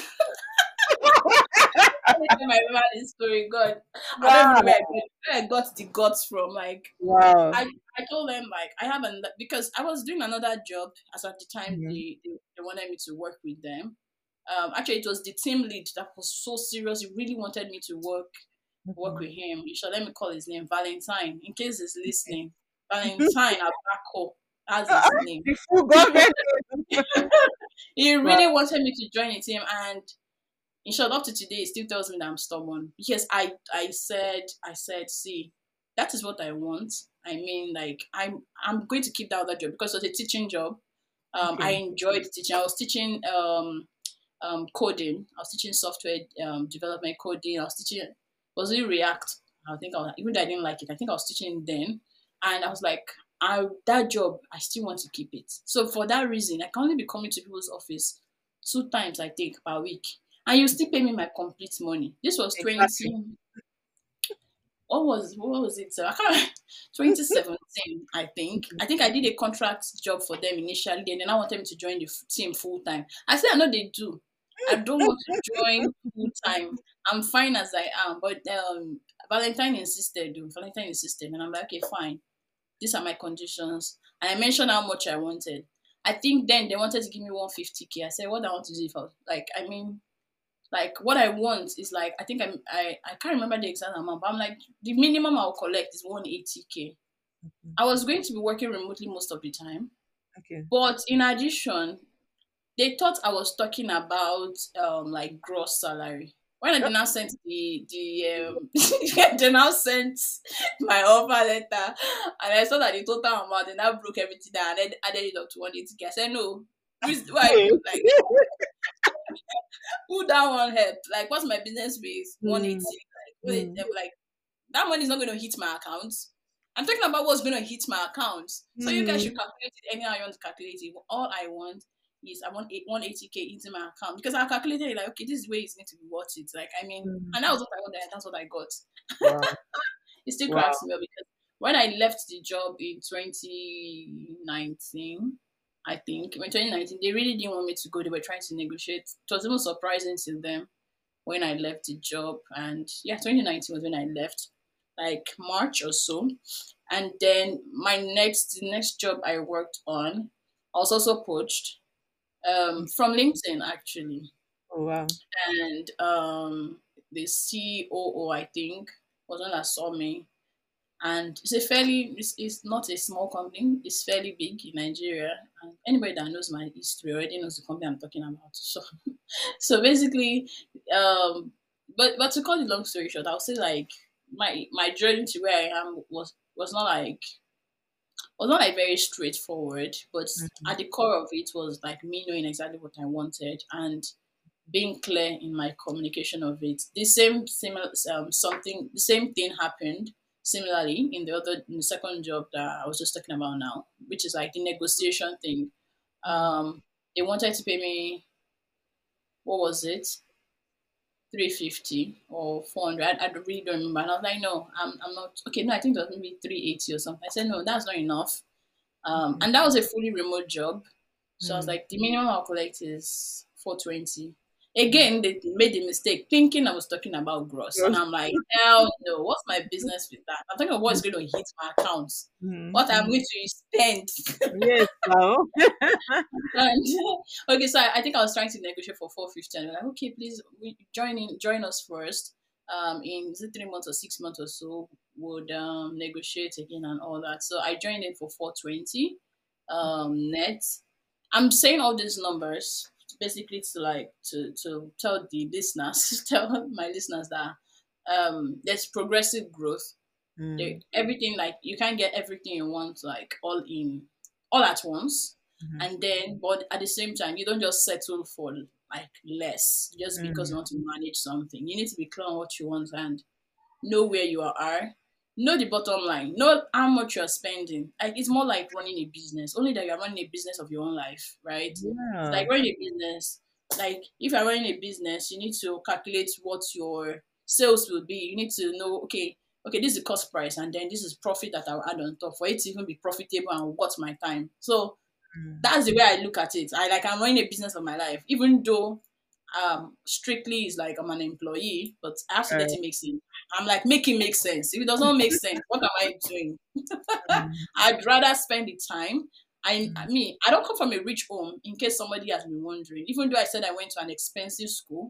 Every time I remember this story, God, I don't even wow. know where I got, where I got the guts from. Like, Wow. I, I told them like I haven't, because I was doing another job as at the time Mhm. they, they, they wanted me to work with them. Um, actually, it was the team lead that was so serious. He really wanted me to work work Mhm. with him. You should let me call his name Valentine in case he's listening. Valentine Abako, that's Ah, his name. the full government. He Wow. really wanted me to join the team, and in short, up to today, he still tells me that I'm stubborn because I I said I said, see, that is what I want. I mean, like I'm I'm going to keep that other job because it was a teaching job. Um, I Okay. enjoyed teaching. I was teaching um um coding. I was teaching software um development coding. I was teaching was it React? I think I was, even though I didn't like it, I think I was teaching then, and I was like, I that job I still want to keep it. So for that reason, I can only be coming to people's office two times I think per week, and you still pay me my complete money. This was Exactly. twenty. What was what was it? So I can't. twenty seventeen, I think. I think I did a contract job for them initially, and then I wanted me to join the f- team full time. I said I know they do. I don't want to join full time. I'm fine as I am, but um, Valentine insisted. Though. Valentine insisted, and I'm like, okay, fine. These are my conditions, and I mentioned how much I wanted. I think then they wanted to give me one hundred fifty k. I said, what I want to do if I was, like, I mean, like what I want is like I think I'm I, I can't remember the exact amount, but I'm like the minimum I'll collect is one hundred eighty k. I was going to be working remotely most of the time, Okay. but in addition, they thought I was talking about um like gross salary. When I did now sent the the um they now sent my offer letter, and I saw that the total amount, and I broke everything down and then added it up to one hundred eighty k. I said no. Who's why Okay. like who that one help? Like, what's my business with one Mm. eighty? Like, what is, Mm. like that money is not going to hit my account. I'm talking about what's going to hit my account. So you guys Mm. should calculate it anyhow you want to calculate it. All I want is I want one hundred eighty k into my account because I calculated it like, okay, this is where it's going to be worth it. Like, I mean, and that Mm. was what I wanted. And that's what I got. Wow. It still cracks Wow. me up because when I left the job in twenty nineteen, I think, in twenty nineteen, they really didn't want me to go. They were trying to negotiate. It was even surprising to them when I left the job. And yeah, twenty nineteen was when I left. like March or so. And then my next the next job I worked on, I was also poached um, from LinkedIn actually. Oh wow. And um, the C O O, I think, was one that saw me. And it's a fairly, it's, it's not a small company, it's fairly big in Nigeria. And anybody that knows my history already knows the company I'm talking about. So, so basically, um, but but to cut the long story short, I'll say like my my journey to where I am was was not like was not like very straightforward, but Mm, at the core of it was like me knowing exactly what I wanted and being clear in my communication of it. The same similar um, something the same thing happened similarly in the other in the second job that I was just talking about now, which is like the negotiation thing. mm, Um, they wanted to pay me, what was it, three fifty or four hundred. I, I really don't remember. And I was like, no, I'm I'm not okay. No, I think it was maybe three eighty or something. I said no, that's not enough. Um, mm, and that was a fully remote job. So I was mm, like, the minimum I'll collect is four twenty. mm. Again, they made the mistake thinking I was talking about gross. And Gross. I'm like, hell no, what's my business with that? I'm talking about what's going to hit my account, Mm, what I'm mm. going to spend. Yes, wow. And okay, so I, I think I was trying to negotiate for four fifty, and they're like, okay, please we join in, join us first. Um, in is it three months or six months or so, would um negotiate again and all that. So I joined in for four twenty, um, net. I'm saying all these numbers basically to like to to tell the listeners, tell my listeners that um there's progressive growth. There, Mm, everything like you can't get everything you want like all in all at once, mhm, and then but at the same time you don't just settle for like less just because you mm, want to manage something. You need to be clear on what you want and know where you are, know the bottom line, know how much you're spending. Like it's more like running a business, only that you're running a business of your own life, right? It's yeah. like running a business. Like if you're running a business, you need to calculate what your sales will be. You need to know, okay, okay, this is the cost price, and then this is profit that I'll add on top for it to even be profitable and worth my time. So Mm, that's the way I look at it. I like I'm running a business of my life, even though um strictly is like I'm an employee, but I have to let right. it make sense. I'm like make it make sense. If it does not make sense, what am I doing? Mm, I'd rather spend the time. I, I mm, mean, I don't come from a rich home, in case somebody has been wondering. Even though I said I went to an expensive school,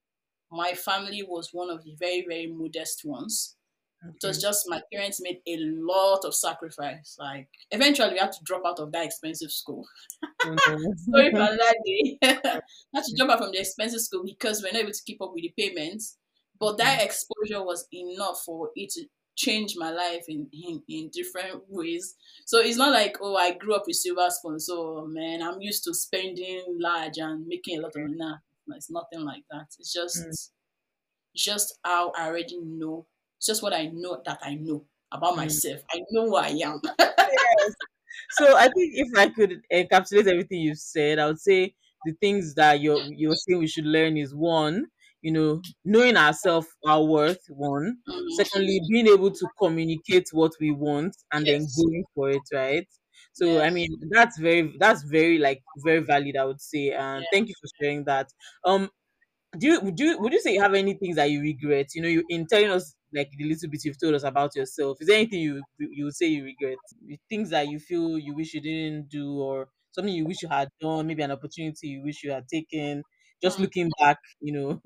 my family was one of the very, very modest ones. It was okay. just my parents made a lot of sacrifice. Like eventually we had to drop out of that expensive school. Oh, no. Sorry for that day. Had to drop out from the expensive school because we're not able to keep up with the payments. But Okay. that exposure was enough for it to change my life in, in, in different ways. So it's not like, oh, I grew up with silver spoon. So, man, I'm used to spending large and making a lot of money. Nah, it's nothing like that. It's Mm, just, it's just how I already know. It's just what I know that I know about mm. myself. I know who I am. Yes. So I think if I could encapsulate everything you've said, I would say the things that you're you're saying we should learn is one, you know, knowing ourselves, our worth, one. Mm, Secondly, being able to communicate what we want and then yes. going for it, right? So I Yeah. mean that's very that's very like very valid, I would say. And Yeah. thank you for sharing that. Um do you would you would you say you have any things that you regret? You know, you in telling us like the little bit you've told us about yourself. Is there anything you you would say you regret? The things that you feel you wish you didn't do, or something you wish you had done, maybe an opportunity you wish you had taken. Just Hmm. looking back, you know,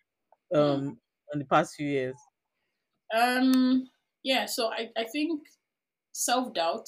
Hmm. um, on the past few years. Um, yeah, so I, I think self doubt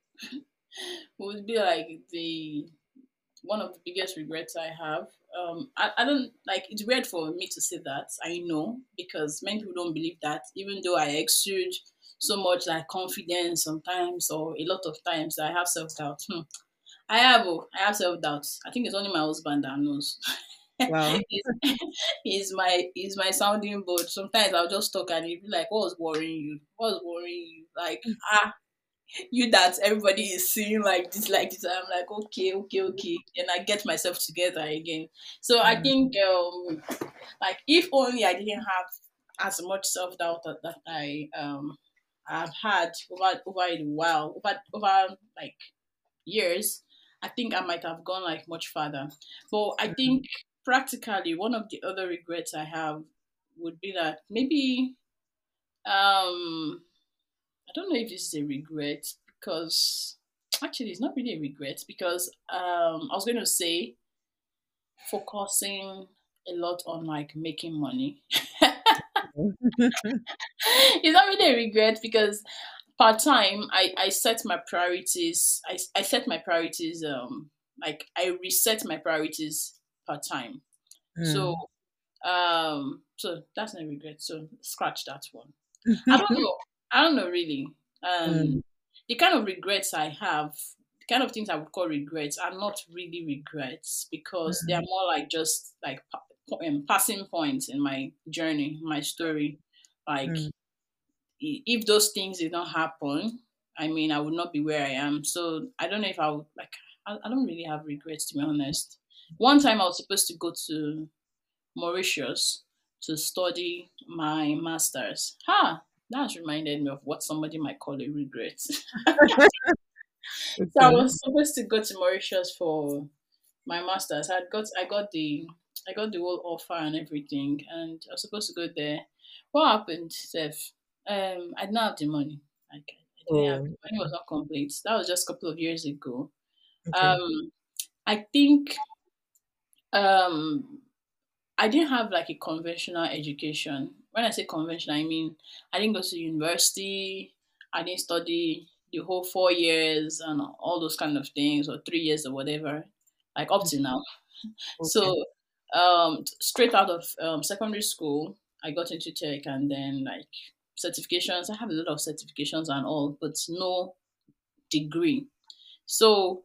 would be like the one of the biggest regrets I have. Um, I, I don't like it's weird for me to say that. I know because many people don't believe that, even though I exude so much like confidence sometimes or a lot of times I have self doubt. Hmm. I have oh, I have self doubt. I think it's only my husband that knows. Wow. he's, he's my he's my sounding board. Sometimes I'll just talk and he'll be like, "What was worrying you? What was worrying you?" Like, ah, you that everybody is seeing like this, like this. I'm like, okay, okay, okay. And I get myself together again. So I Mm, think, um, like, if only I didn't have as much self doubt that, that I um have had over over a while, over over like years, I think I might have gone like much further. But I mm, think practically one of the other regrets I have would be that maybe Um, I don't know if this is a regret because actually it's not really a regret because um I was going to say focusing a lot on like making money. It's not really a regret because part time I I set my priorities. I I set my priorities. Um, like I reset my priorities part time. So Mm. um, so that's no regret. So scratch that one. I don't know. I don't know really. Um, Mm. the kind of regrets I have, the kind of things I would call regrets, are not really regrets because they are Mm. more like just like pa- po- um, passing points in my journey, my story. Like Mm. i- if those things did not happen, I mean, I would not be where I am. So I don't know if I would like. I, I don't really have regrets to be honest. One time I was supposed to go to Mauritius to study my master's. Ha! That's reminded me of what somebody might call a regret. So I Okay. was supposed to go to Mauritius for my master's. I got I got the I got the whole offer and everything, and I was supposed to go there. What happened, Seth? Um, I didn't have the money. Like I didn't have Oh, the money was not complete. That was just a couple of years ago. okay. Um, I think um I didn't have like a conventional education. When I say conventional, I mean I didn't go to university. I didn't study the whole four years and all those kind of things, or three years or whatever, like up to now. Okay. So, um, straight out of um, secondary school, I got into tech, and then like certifications. I have a lot of certifications and all, but no degree. So,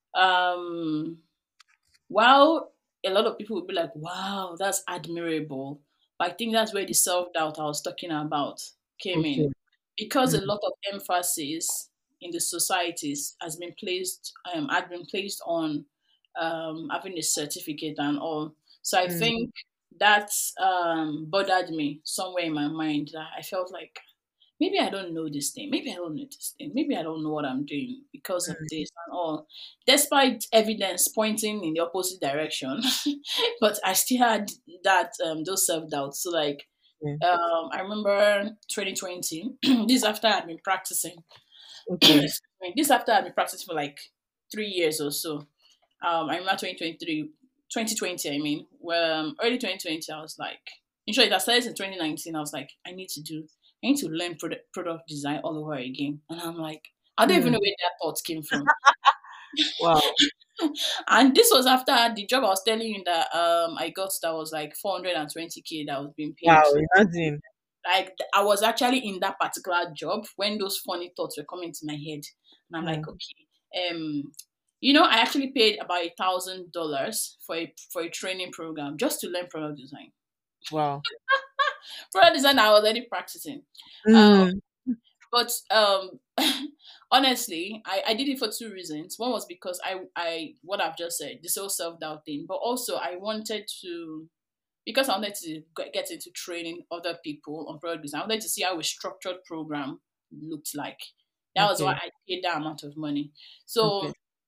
um, while a lot of people would be like, wow, that's admirable. But I think that's where the self doubt I was talking about came Okay. in. Because a Mm. lot of emphasis in the societies has been placed, um, had been placed on um, having a certificate and all. So I Mm. think that um, bothered me somewhere in my mind. That I felt like maybe I don't know this thing. Maybe I don't know this thing. Maybe I don't know what I'm doing because of this and all. Despite evidence pointing in the opposite direction, but I still had that um those self doubts. So like Yeah. um I remember twenty twenty. This after I'd been practicing. Okay. Excuse me. This after I'd been practicing for like three years or so. Um, I remember twenty twenty three, twenty twenty. I mean, well, um, early twenty twenty, I was like, in short, I started in twenty nineteen. I was like, I need to do, I need to learn product, product design all over again. And I'm like, I don't even Mm. know where that thought came from. Wow. And this was after the job I was telling you that um I got that was like four hundred twenty k that was being paid. Wow. Imagine. Like I was actually in that particular job when those funny thoughts were coming to my head, and I'm like, Mm. okay, um, you know, I actually paid about a thousand dollars for a for a training program just to learn product design. Wow. Product design I was already practicing, um, Mm. but um, honestly, I I did it for two reasons. One was because I I what I've just said, this whole self doubt thing, but also I wanted to because I wanted to g- get into training other people on product design. I wanted to see how a structured program looked like. That was why Okay. I paid that amount of money. So Okay.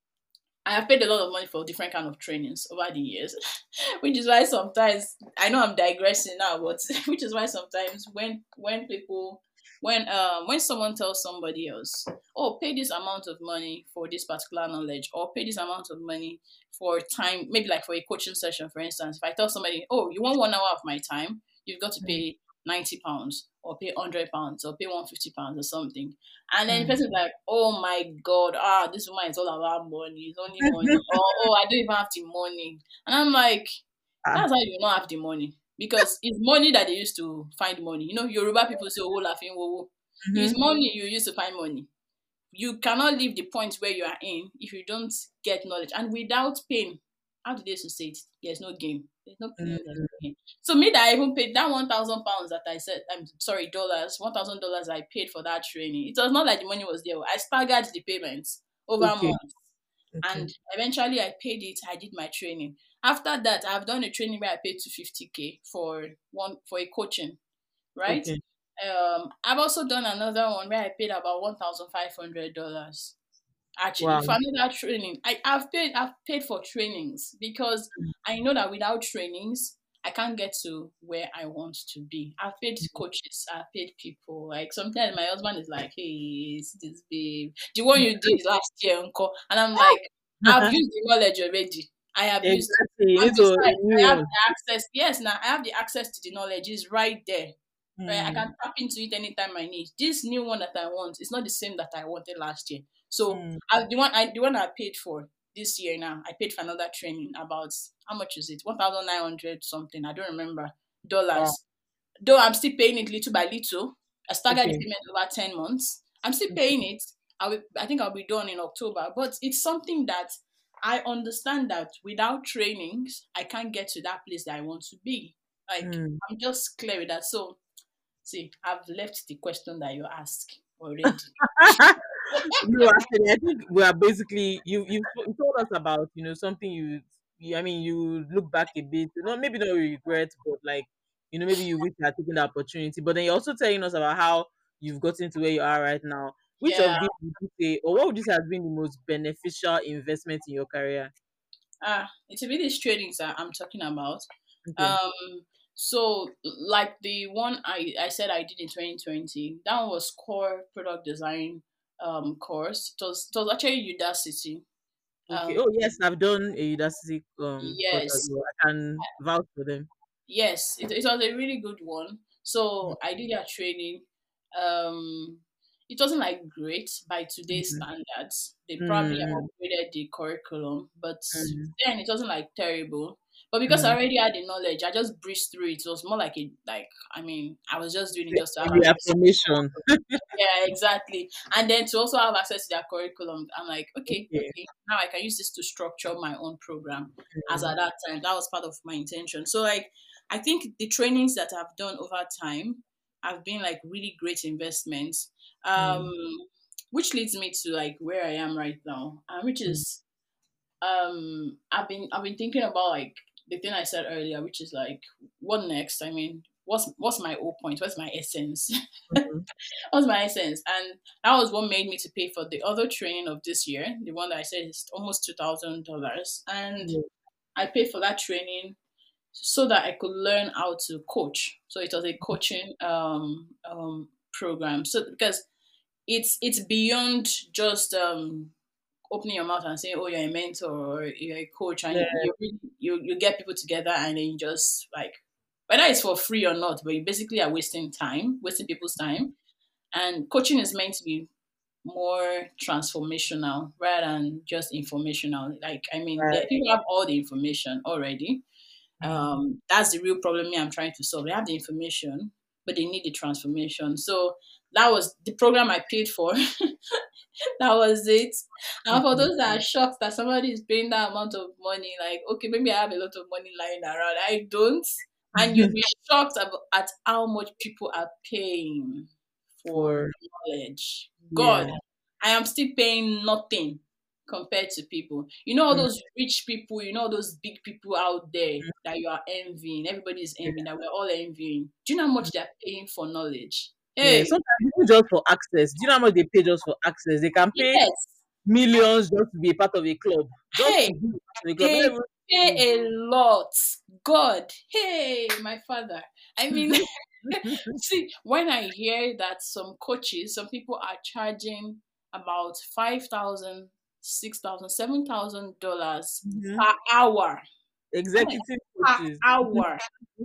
I have paid a lot of money for different kind of trainings over the years, which is why sometimes I know I'm digressing now, but which is why sometimes when when people when um when someone tells somebody else, oh, pay this amount of money for this particular knowledge, or pay this amount of money for time, maybe like for a coaching session, for instance. If I tell somebody, oh, you want one hour of my time, you've got to Mm. pay ninety pounds, or pay hundred pounds, or pay one fifty pounds, or something. And then the Mm. person's like, oh my God, ah, this woman is all about money. It's only money. Or, oh, I don't even have the money. And I'm like, Ah. that's how you not have the money. Because it's money that they used to find money. You know, Yoruba people say, oh, laughing, wo. It's Mhm. money you use to find money. You cannot leave the point where you are in if you don't get knowledge. And without pain, how do they say it? There's no gain. There's no pain, there's no Mm. gain. So me that I even paid that one thousand pounds that I said, I'm sorry, dollars, one thousand dollars I paid for that training. It was not like the money was there. I staggered the payments over Okay. months. Okay. And eventually I paid it. I did my training. After that, I've done a training where I paid two hundred fifty k for one for a coaching, right? Okay. Um, I've also done another one where I paid about one thousand five hundred dollars actually Wow. for another training. I, I've paid I've paid for trainings because I know that without trainings I can't get to where I want to be. I've paid coaches, I've paid people. Like sometimes my husband is like, "Hey, see this babe, the one you did last year, uncle," and I'm like, "I've used the knowledge already. I have used it, Exactly. You and need to a besides, I new have one. the access. Yes, now I have the access to the knowledge. It's right there." Right, I Mm, can tap into it anytime I need. This new one that I want is not the same that I wanted last year. So mm. I, the one I the one I paid for this year now, I paid for another training about how much is it? One thousand nine hundred something. I don't remember Wow. dollars. Though I'm still paying it little by little. I staggered the Okay. payment over ten months. I'm still paying it. I will, I think I'll be done in October. But it's something that I understand that without trainings, I can't get to that place that I want to be. Like Mm. I'm just clear with that. So see, I've left the question that you asked already. No, actually, I think we are basically you. You you told us about you know something you. you I mean, you look back a bit. You know, maybe not regret, but like you know, maybe you wish you had taken the opportunity. But then you're also telling us about how you've gotten to where you are right now. Which Yeah. of these would you say, or what would you say has been the most beneficial investment in your career? Ah, it's a bit these trainings that I'm talking about. Okay. Um, so like the one I, I said I did in twenty twenty, that one was core product design um course. It was it was actually Udacity. Okay. Um, Oh yes, I've done a Udacity um course as yes, well. I can vouch for them. yes, it, it was a really good one. Mm, So I did that training. Um, it wasn't like great by today's mm, standards. They probably have mm, upgraded the curriculum, but mm, then it wasn't like terrible. But because I mm. already had the knowledge, I just breezed through it. It was more like a like I mean, I was just doing it just to have access. Reaffirmation. Yeah, exactly. And then to also have access to their curriculum, I'm like, okay, Okay. okay, now I can use this to structure my own program. As Mm, at that time, that was part of my intention. So, like, I think the trainings that I've done over time have been like really great investments. Um, mm, which leads me to like where I am right now, and which mm, is um, I've been I've been thinking about like the thing I said earlier, which is like what next? I mean, what's what's my whole point? What's my essence? mhm, That was my essence. And that was what made me to pay for the other training of this year, the one that I said is almost two thousand dollars. And yeah, I paid for that training so that I could learn how to coach. So it was a coaching um, um, program. So because it's it's beyond just um, opening your mouth and saying, "Oh, you're a mentor or you're a coach," and yeah, you really, you you get people together and then you just like whether it's for free or not, but you basically are wasting time, wasting people's time. And coaching is meant to be more transformational rather than just informational. Like, I mean, right. the, people have all the information already. Mm, Um, that's the real problem me I'm trying to solve. They have the information, but they need the transformation. So that was the program I paid for. That was it. And for mhm, those that are shocked that somebody is paying that amount of money, like, okay, maybe I have a lot of money lying around. I don't. And you'll mhm. be shocked ab- at how much people are paying for For knowledge. God, yeah. I am still paying nothing compared to people. You know all Mm, those rich people, you know all those big people out there that you are envying. Everybody is yeah. envying, that we're all envying. Do you know how much they're paying for knowledge? Yeah. Hey, Sometimes even just for access. Do you know how much they pay just for access? They can pay yes. millions just to be a part of a club. Just to Hey, be a part of a club. they Not pay even a lot. God, hey, my father. I mean, see, when I hear that some coaches, some people are charging about five thousand, six thousand, seven thousand dollars Mhm. per hour. I'm like, Executive per coaches. hour.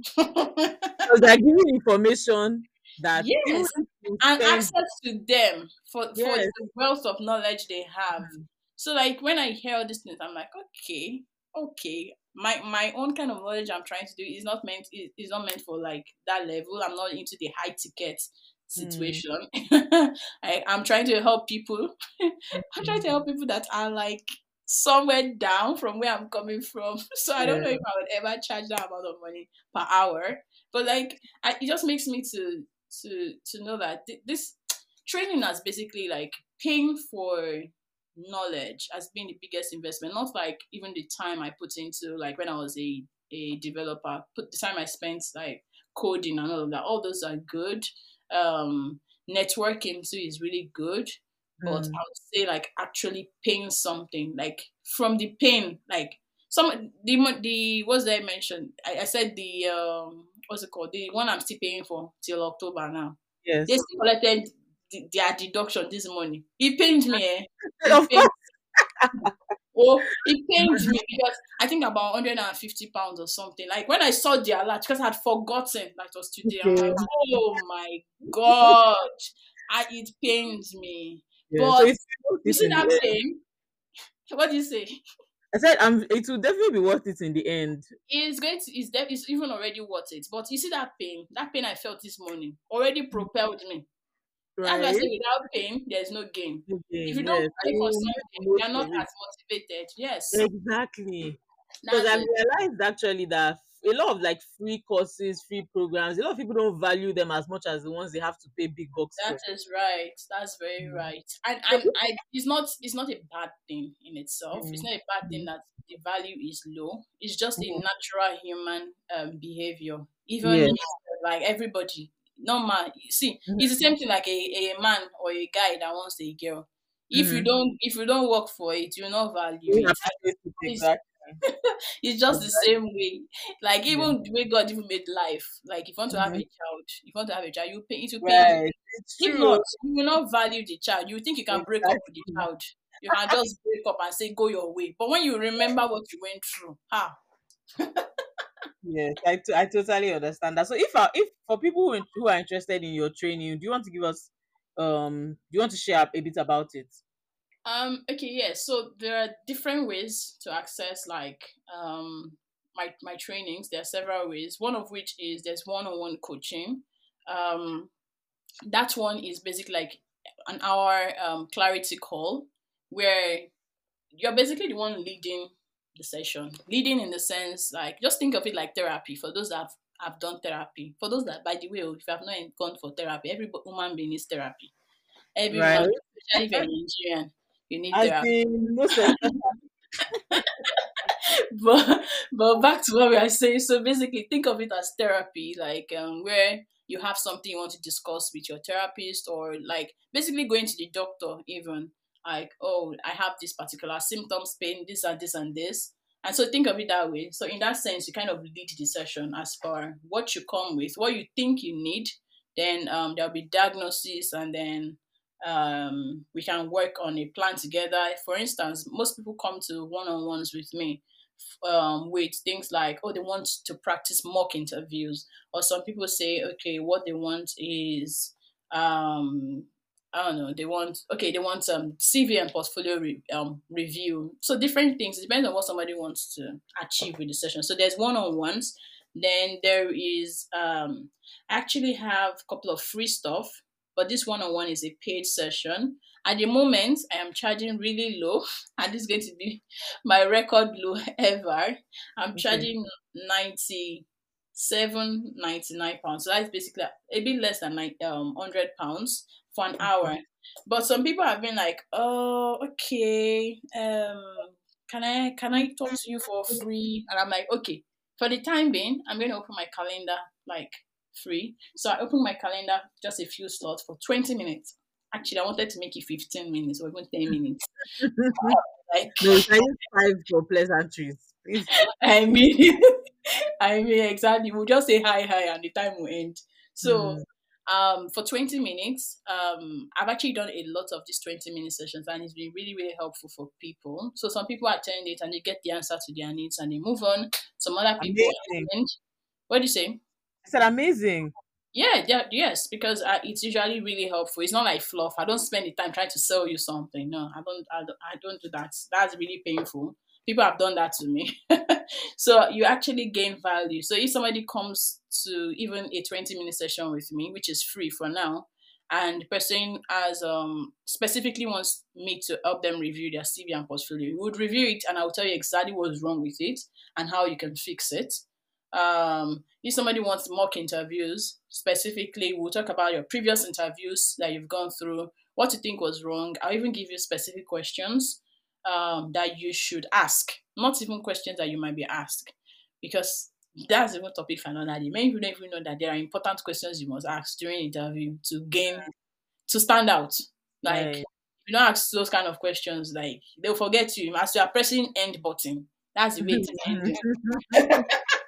Because they're giving information that even Yes, if you and spend access to them for for yes. the wealth of knowledge they have. Mm, So like when I hear all these things, I'm like, okay, okay. My my own kind of knowledge I'm trying to do is not meant is, is not meant for like that level. I'm not into the high ticket mm, situation. I, I'm trying to help people. I'm trying to help people that are like somewhere down from where I'm coming from. So I don't yeah. know if I would ever charge that amount of money per hour. But like I, it just makes me to to to know that th- this training has basically like paying for knowledge has been the biggest investment. Not like even the time I put into like when I was a a developer, put the time I spent like coding and all of that. All those are good. Um, networking too is really good, but I Mm, would say like actually paying something like from the pain like some the mon- the what's that I mentioned? I, I said the um what's it called? The one I'm still paying for till October now. They Yes. still collected the, their deduction this morning. It pains me, eh? It Of pains. course. Oh, it pains me because I think about one hundred fifty pounds or something. Like when I saw the alert, because I had forgotten that it was today. I'm Okay. like, oh my god, I, it pains me. Yeah. So But it's worth you it see in the that end. pain? What do you say? I said um it will definitely be worth it in the end. It's going to it's, de- it's even already worth it. But you see that pain, that pain I felt this morning already propelled me. That's why I Right? say without pain, there's no gain. If Again, you don't yes. And pay you for will make the something, most you're not of it. as motivated. Yes, Exactly. Because that's I've it. realized actually that a lot of like free courses, free programs, a lot of people don't value them as much as the ones they have to pay big bucks That for. is right. That's very Mhm. right. And So and if I it's not it's not a bad thing in itself. It's Mhm. not a bad thing Mhm. that the value is low. It's just a Mhm. natural human um, behavior. Even Yes. you, like everybody, no man. You see, Mhm. it's the same thing like a, a man or a guy that wants a girl. If you Mhm. don't if you don't work for it, you will not value We it. appreciate it It's, exactly. it's just the Exactly. same way. Like Yeah. even the way God even made life. Like if you want to have a Mhm. child, if you want to have a child, you pay it will pain you. Right. It's If true. not, you will not value the child. You think you can break up with the Exactly. child. You can just break up and say, go your way. But when you remember what you went through, ah, Yes, I, t- I totally understand that. So if I, if for people who, in- who are interested in your training, do you want to give us um do you want to share a bit about it? um, okay, yes. So there are different ways to access like um my my trainings. There are several ways. One of which is there's one-on-one coaching. Um, that one is basically like an hour um clarity call where you're basically the one leading the session. Leading in the sense, like, just think of it like therapy for those that have, have done therapy. For those that, by the way, oh, if you have not gone for therapy, every human being needs therapy. Every Right. human being, especially if you're Nigerian, you need As therapy. in most especially. but but back to what we are saying. So basically, think of it as therapy, like um, where you have something you want to discuss with your therapist, or like basically going to the doctor, even like, oh, I have this particular symptoms, pain, this and this and this. And so think of it that way. So in that sense, you kind of lead the session as far what you come with, what you think you need. Then um, there'll be diagnosis, and then um, we can work on a plan together. For instance, most people come to one-on-ones with me um, with things like, oh, they want to practice mock interviews, or some people say, okay, what they want is, um, I don't know, they want, okay, they want um, C V and portfolio re- um, review. So different things. It depends on what somebody wants to achieve with the session. So there's one-on-ones. Then there is, um, I actually have a couple of free stuff, but this one-on-one is a paid session. At the moment, I am charging really low, and this is going to be my record low ever. I'm Okay. charging ninety seven ninety nine pounds. So that's basically a bit less than nine, um hundred pounds for an hour. But some people have been like, oh, okay, um, can I can I talk to you for free? And I'm like, okay. For the time being, I'm going to open my calendar like free. So I open my calendar just a few slots for twenty minutes. Actually, I wanted to make it fifteen minutes or even ten minutes. Like, No, you can use five for pleasantries. Please. I mean, I mean, exactly. We'll just say hi, hi, and the time will end. So, Mm. um, for twenty minutes, um, I've actually done a lot of these twenty minute sessions, and it's been really, really helpful for people. So, some people attend it and they get the answer to their needs and they move on. Some other people Amazing. attend. What do you say? I said amazing. Yeah, yeah, yes, because uh, it's usually really helpful. It's not like fluff. I don't spend the time trying to sell you something. No, I don't. I don't, I don't do that. That's really painful. People have done that to me. So you actually gain value. So if somebody comes to even a twenty minute session with me, which is free for now, and the person has um specifically wants me to help them review their C V and portfolio, we would review it, and I'll tell you exactly what's wrong with it and how you can fix it. Um, if somebody wants mock interviews, specifically, we'll talk about your previous interviews that you've gone through, what you think was wrong. I'll even give you specific questions um, that you should ask, not even questions that you might be asked, because that's even topic for another day. Many people don't even know that there are important questions you must ask during interview to gain to stand out. Like, Right. if you don't ask those kind of questions, like they'll forget you as you are pressing end button. That's the way it is ending.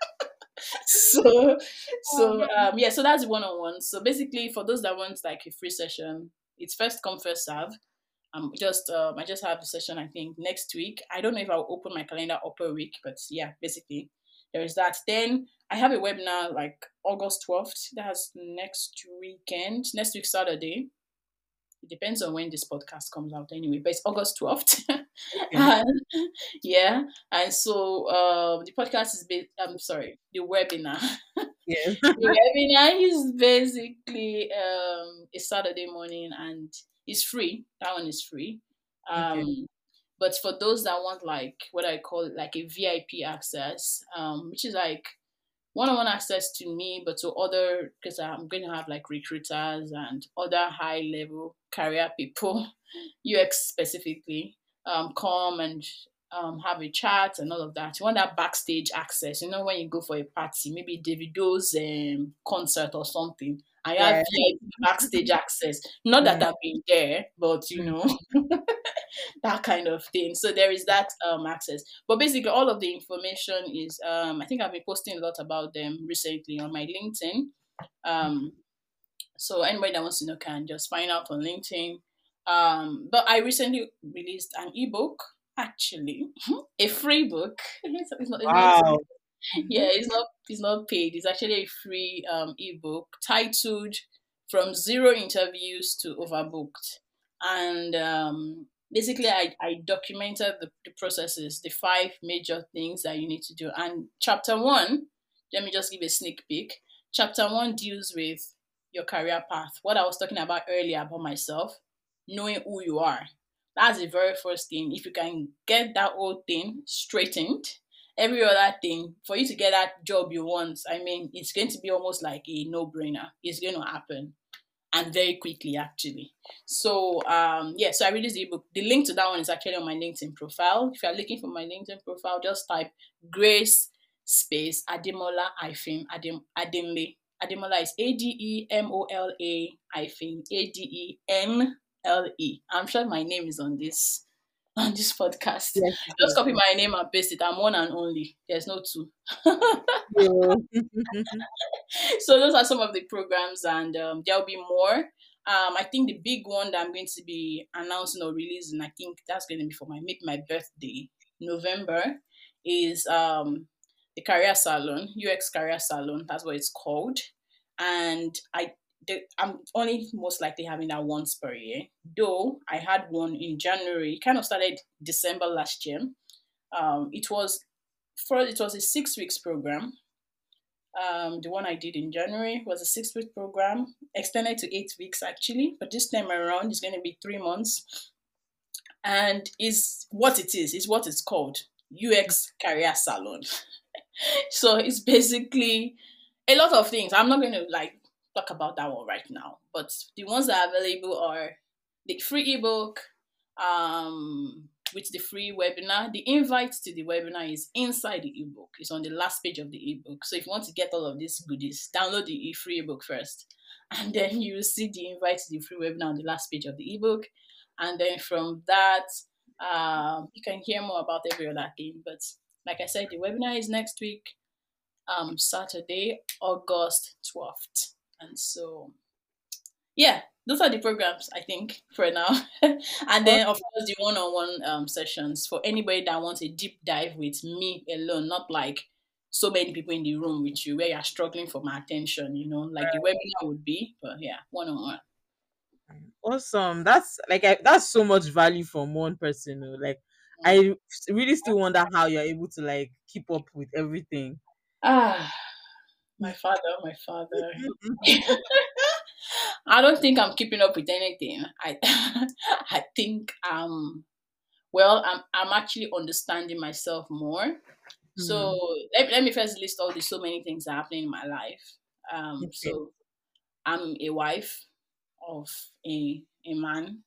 so so um yeah, so that's one on one. So basically, for those that want like a free session, it's first come first serve. Um just um I just have the session, I think, next week. I don't know if I'll open my calendar up per week, but yeah, basically there is that. Then I have a webinar like August twelfth. That's next weekend, next week Saturday. It depends on when this podcast comes out anyway, but it's August twelfth. Okay. And yeah, and so um the podcast is based, I'm sorry, the webinar. Yes. The webinar is basically um a Saturday morning, and it's free. That one is free. Okay. Um but for those that want like what I call like a V I P access, um, which is like one-on-one access to me, but to other, because I'm going to have like recruiters and other high-level career people, U X specifically, um, come and um, have a chat and all of that. You want that backstage access, you know, when you go for a party, maybe Davido's um, concert or something, I have Right. V I P backstage access. Not that Mm, I've been there, but you mm. know, that kind of thing. So there is that um, access. But basically, all of the information is, um, I think I've been posting a lot about them recently on my LinkedIn. Um, so anybody that wants to know can just find out on LinkedIn. Um, but I recently released an ebook, actually, a free book. It's, it's not, it's not, Wow. yeah, it's not, it's not paid. It's actually a free um, ebook titled "From Zero Interviews to Overbooked," and um, basically, I, I documented the, the processes, the five major things that you need to do. And chapter one, let me just give a sneak peek. Chapter one deals with your career path. What I was talking about earlier about myself, knowing who you are. That's the very first thing. If you can get that whole thing straightened, every other thing, for you to get that job you want, I mean, it's going to be almost like a no-brainer. It's going to happen, and very quickly, actually. So um yeah, so I released the ebook. The link to that one is actually on my LinkedIn profile. If you're looking for my LinkedIn profile, just type Grace space Ademola hyphen Adem Ademle. Ademola is A D E M O L A hyphen A D E M L E. I'm sure my name is on this on this podcast. Yes, Just it copy my name and paste it. I'm one and only. There's no two. is. So those are some of the programs, and um, there'll be more. Um, I think the big one that I'm going to be announcing or releasing, I think that's going to be for my maybe my birthday, November, is um, the Career Salon, U X Career Salon. That's what it's called, and I. the- I'm only most likely having that once per year. Though I had one in January. It kind of started December last year. Um, it was for it was a six weeks program. Um, the one I did in January was a six week program, extended to eight weeks actually, but this time around it's going to be three months. And is what it is, is what it's called, U X Career Salon. So it's basically a lot of things. I'm not going to like talk about that one right now, but the ones that are available are the free ebook, um, with the free webinar. The invite to the webinar is inside the ebook. It's on the last page of the ebook. So if you want to get all of these goodies, download the e- free ebook first, and then you will see the invite to the free webinar on the last page of the ebook. And then from that, um, you can hear more about every other thing. But like I said, the webinar is next week, um, Saturday, August twelfth. And so, yeah, those are the programs, I think, for now. And then, of course, the one on one um, sessions for anybody that wants a deep dive with me alone, not like so many people in the room with you where you're struggling for my attention, you know, like the webinar would be. But yeah, one on one. Awesome. That's like I, that's so much value from one person. oh, Like I really still wonder how you're able to like keep up with everything. Ah, my father, my father. I don't think I'm keeping up with anything. I I think um well I'm I'm actually understanding myself more. So Hmm. let, let me first list all the so many things that are happening in my life. Um Okay. so I'm a wife of a a man.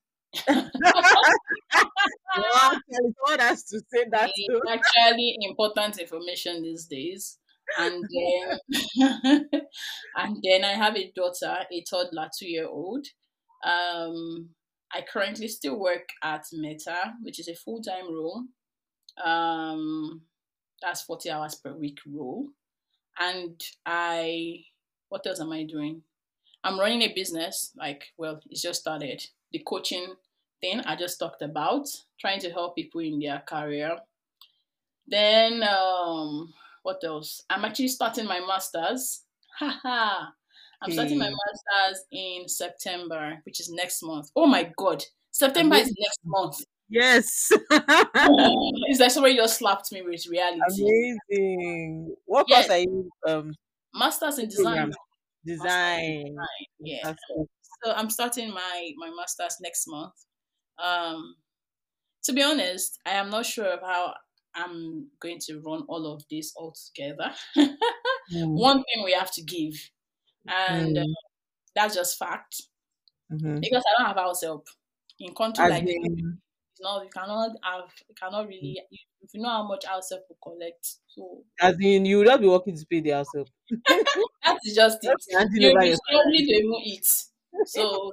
Wow, Kelly, someone has to say that It's too. actually important information these days. And then and then I have a daughter, a toddler, two year old. Um, I currently still work at Meta, which is a full time role. Um, That's forty hours per week role. And I, what else am I doing? I'm running a business. Like, well, it's just started. The coaching thing I just talked about, trying to help people in their career. Then, um, what else? I'm actually starting my master's. Haha. I'm starting my Okay. master's in September, which is next month. Oh my God. September is Amazing. next month. Yes. It's like somebody just slapped me with reality. Amazing. What course Yes, are you um master's in the design. program? Master's in Design. design. Yeah. Fantastic. So I'm starting my my master's next month. Um, to be honest, I am not sure of how I'm going to run all of this all together. Mm, One thing we have to give, and uh, mm, that's just fact, mhm. because I don't have house help in country As like this. in, It's not you cannot have you cannot really if you know how much house help will collect. So as in, you will not be working to pay the house up. that is just Just it. be handing You'll over be your struggling to certificate. even eat. So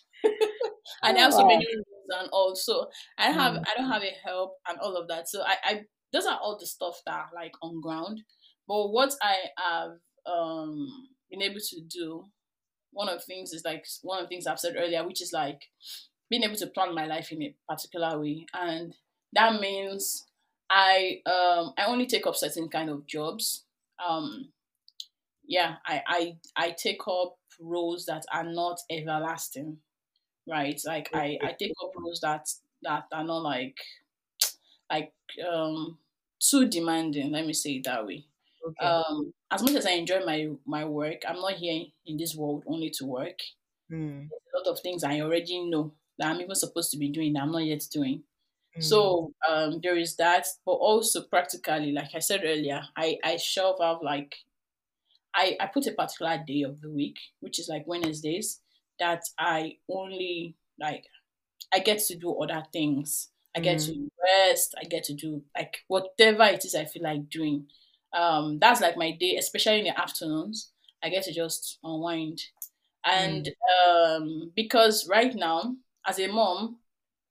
and they Oh, have so wow. many rules and all. So I have Mm, I don't have a help and all of that. So I, I those are all the stuff that are like on ground. But what I have um been able to do, one of the things is like one of the things I've said earlier, which is like being able to plan my life in a particular way. And that means I um I only take up certain kind of jobs. Um yeah, I I, I take up roles that are not everlasting, right? Like I, okay. I take up roles that that are not like like um too demanding, let me say it that way. Okay. Um as much as I enjoy my my work, I'm not here in this world only to work. Mm, There's a lot of things I already know that I'm even supposed to be doing that I'm not yet doing. mm, So um there is that, but also practically, like I said earlier, I I shelve out like I, I put a particular day of the week, which is like Wednesdays, that I only like I get to do other things. I get mm, to rest. I get to do like whatever it is I feel like doing. Um, that's like my day, especially in the afternoons. I get to just unwind. And mm, um, because right now, as a mom,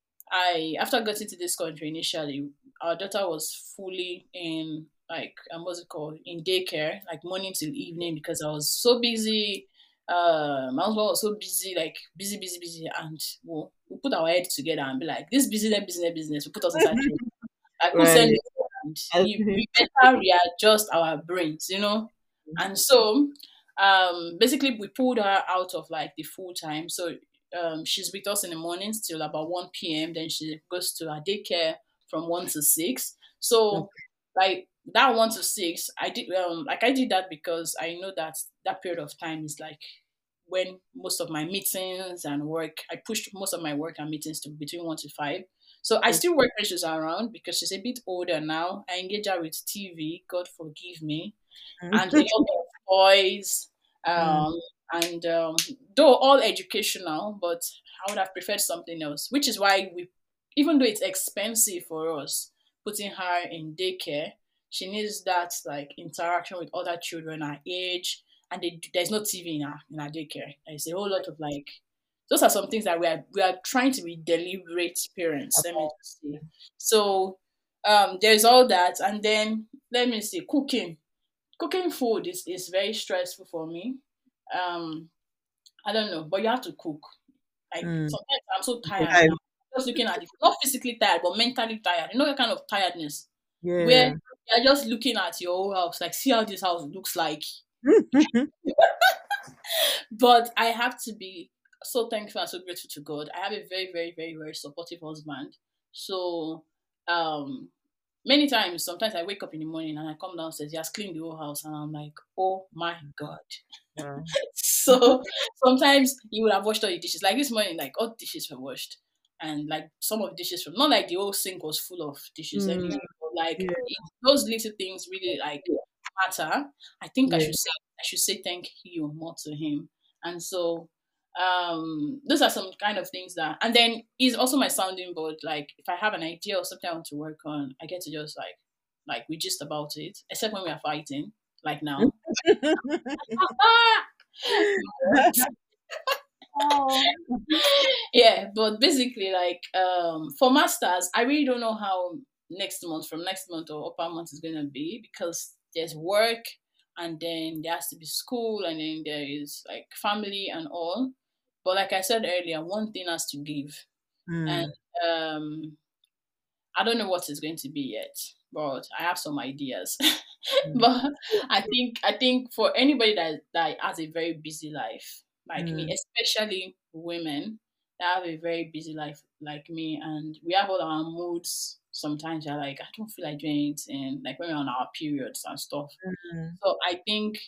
I after getting to this country initially, our daughter was fully in like um, what's it called in daycare, like morning till evening because I was so busy. Uh, my husband was so busy, like busy, busy, busy, and well, we put our head together and be like, this business, business, business. We put us inside the room. I could send right. it, and As we, in, we better readjust our brains, you know. And so, um, basically, we pulled her out of like the full time. So um, she's with us in the mornings till about one p m. Then she goes to her daycare from one to six. So, okay. like that one to six, I did um like I did that because I know that that period of time is like when most of my meetings and work, I pushed most of my work and meetings to between one to five. So I Okay. still work when she's around because she's a bit older now. I engage her with T V, God forgive me, and a lot of toys. Mm, Um, and um, though all educational, but I would have preferred something else, which is why we, even though it's expensive for us putting her in daycare, she needs that like interaction with other children her age, and they, there's no T V in her in her daycare. There's a whole lot of like those are some things that we are we are trying to be deliberate parents. Let me just say. So um, there's all that, and then let me see cooking cooking food is, is very stressful for me. Um, I don't know, but you have to cook. Like mm. sometimes I'm so tired Survive. now. Just looking at it, not physically tired, but mentally tired. You know that kind of tiredness where Yeah. you're just looking at your whole house, like see how this house looks like. But I have to be so thankful and so grateful to God. I have a very, very, very, very supportive husband. So um many times, sometimes I wake up in the morning and I come downstairs, he has cleaned the whole house, and I'm like, oh my God. Wow. So sometimes you would have washed all the dishes. Like this morning, like all the dishes were washed. And like some of the dishes from not like the whole sink was full of dishes Mm, anyway, but like yeah. it, those little things really like matter. I think I Yeah. should say I should say thank you more to him. And so um those are some kind of things that and then he's also my sounding board. Like if I have an idea or something I want to work on, I get to just like like we just about it, except when we are fighting, like now. Oh. Yeah, but basically, like um, for masters, I really don't know how. next month, from next month or upper month is going to be, because there's work, and then there has to be school, and then there is like family and all. But like I said earlier, one thing has to give. And Mm. um, I don't know what it's going to be yet, but I have some ideas. Mm. But I think I think for anybody that that has a very busy life like me, Mm. especially women that have a very busy life like me, and we have all our moods. Sometimes you're like, I don't feel like doing it, and like when we're on our periods and stuff. Mm. So I think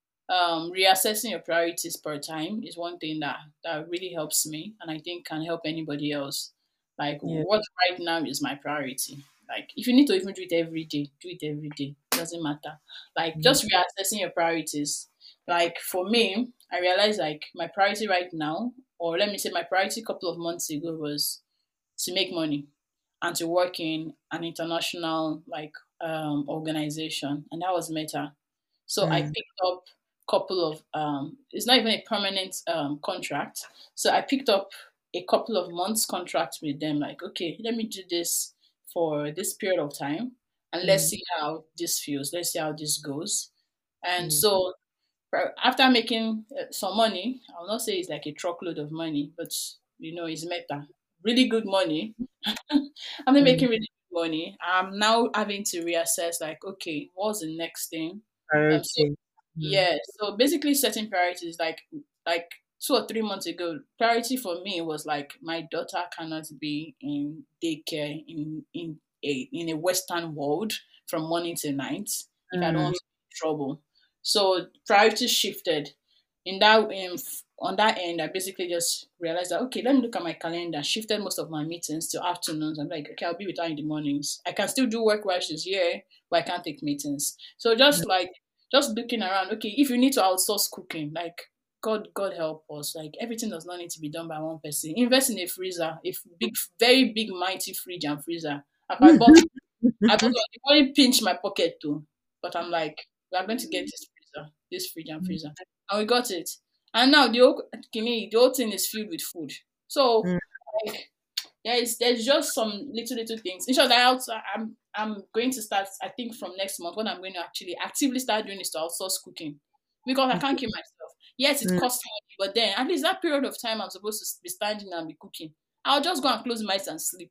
um, reassessing your priorities per time is one thing that that really helps me, and I think can help anybody else. Like Yeah. what right now is my priority. Like if you need to even do it every day, do it every day. Doesn't matter. Like Mm. just reassessing your priorities. Like for me, I realized like my priority right now, or let me say my priority a couple of months ago was to make money and to work in an international like um, organization, and that was Meta. So I Mm. picked up a couple of um, it's not even a permanent um, contract. So I picked up a couple of months contract with them. Like, okay, let me do this for this period of time, and let's Mm. see how this feels. Let's see how this goes. And Yeah. so Pro- after making uh, some money, I'll not say it's like a truckload of money, but you know, it's Meta. Really good money. I'm not Mm. making really good money. I'm now having to reassess, like, okay, what's the next thing? Um, so Priority. Mm. yeah, so basically setting priorities, like like two or three months ago, priority for me was like my daughter cannot be in daycare in in a in a Western world from morning to night if I don't Mm. want to be in trouble. So priorities shifted. In that in, on that end, I basically just realized that okay, let me look at my calendar. Shifted most of my meetings to afternoons. I'm like, okay, I'll be with her in the mornings. I can still do work while she's here, but I can't take meetings. So just like just looking around, okay, if you need to outsource cooking, like God, God help us. Like everything does not need to be done by one person. Invest in a freezer, a f- big, very big, mighty fridge and freezer. Like I bought, I bought one. It only pinch my pocket too, but I'm like, we are going to get this freezer, this fridge and freezer, and we got it. And now the whole, kini, the whole thing is filled with food. So Mm. like there is there's just some little little things. In short, I also I'm I'm going to start. I think from next month, what I'm going to actually actively start doing is to outsource cooking, because I can't keep myself. Yes, it Mm. costs money, but then at least that period of time I'm supposed to be standing and be cooking, I'll just go and close my eyes and sleep,